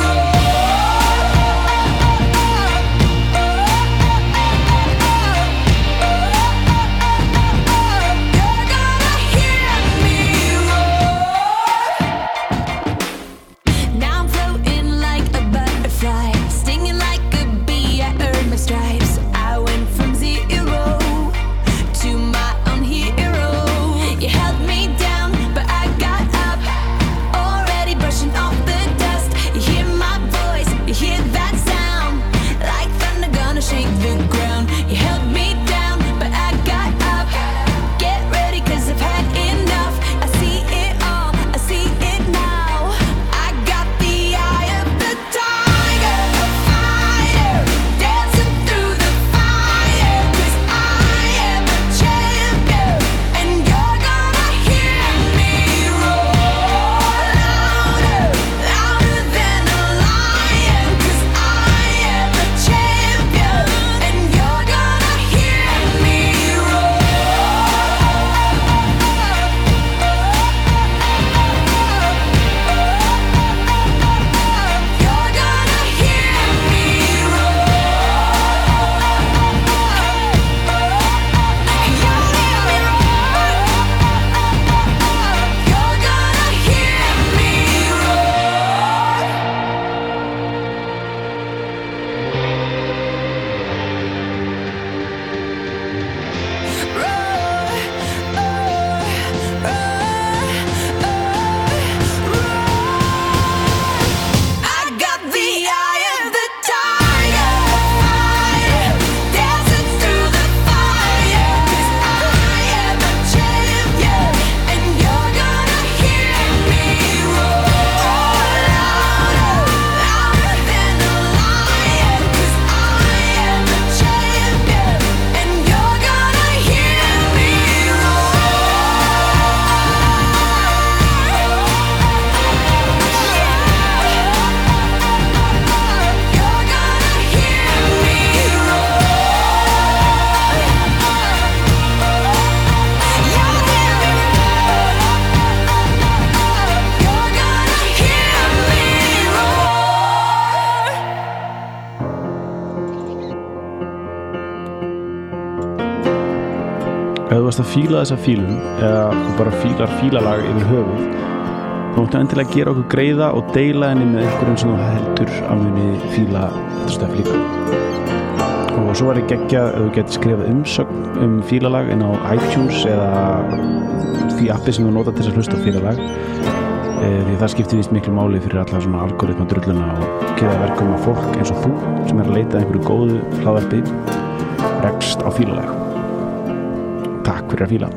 Now I'm floating like a butterfly, stinging like a bee. I earned my stripes. I went from zero to my own hero. You held me down, but I got up, already brushing off the dust. You hear my voice, you hear that sound, like thunder gonna shake the ground. You held me down, but I got up. Get ready, cause I've had enough. I see it all, I see it now. I got the eye of the tiger, the fighter, dancing through the fire. Cause I am a champion, and you're gonna hear me roar louder, louder than a lion. Cause I am a champion, and you're gonna hear me roar. You're gonna hear me I got the eye of the tiger, fighter, dancing through the fire. Cause I am a champion, and you're gonna hear me roar louder, louder than a lion. Cause I am a champion, and you're gonna hear me You're gonna hear me ef þú varst að fíla þessa fílun eða þú bara fílar fílalag yfir höfuð þá máttu endilega gera okkur greiða og deila henni með einhverjum sem þú heldur að muni fíla þetta stöf líka og svo var ég geggjað ef þú getur skrifað umsögn um fílalag inn á iTunes eða því appi sem þú nota til þess að hlusta á fílalag því það skiptir víst miklu máli fyrir alla svona algoritma drulluna og gera verkum að fólk eins og þú sem er að leita einhverju góðu hlaðvarpi rekst á fílalag. Takk fyrir að fíla.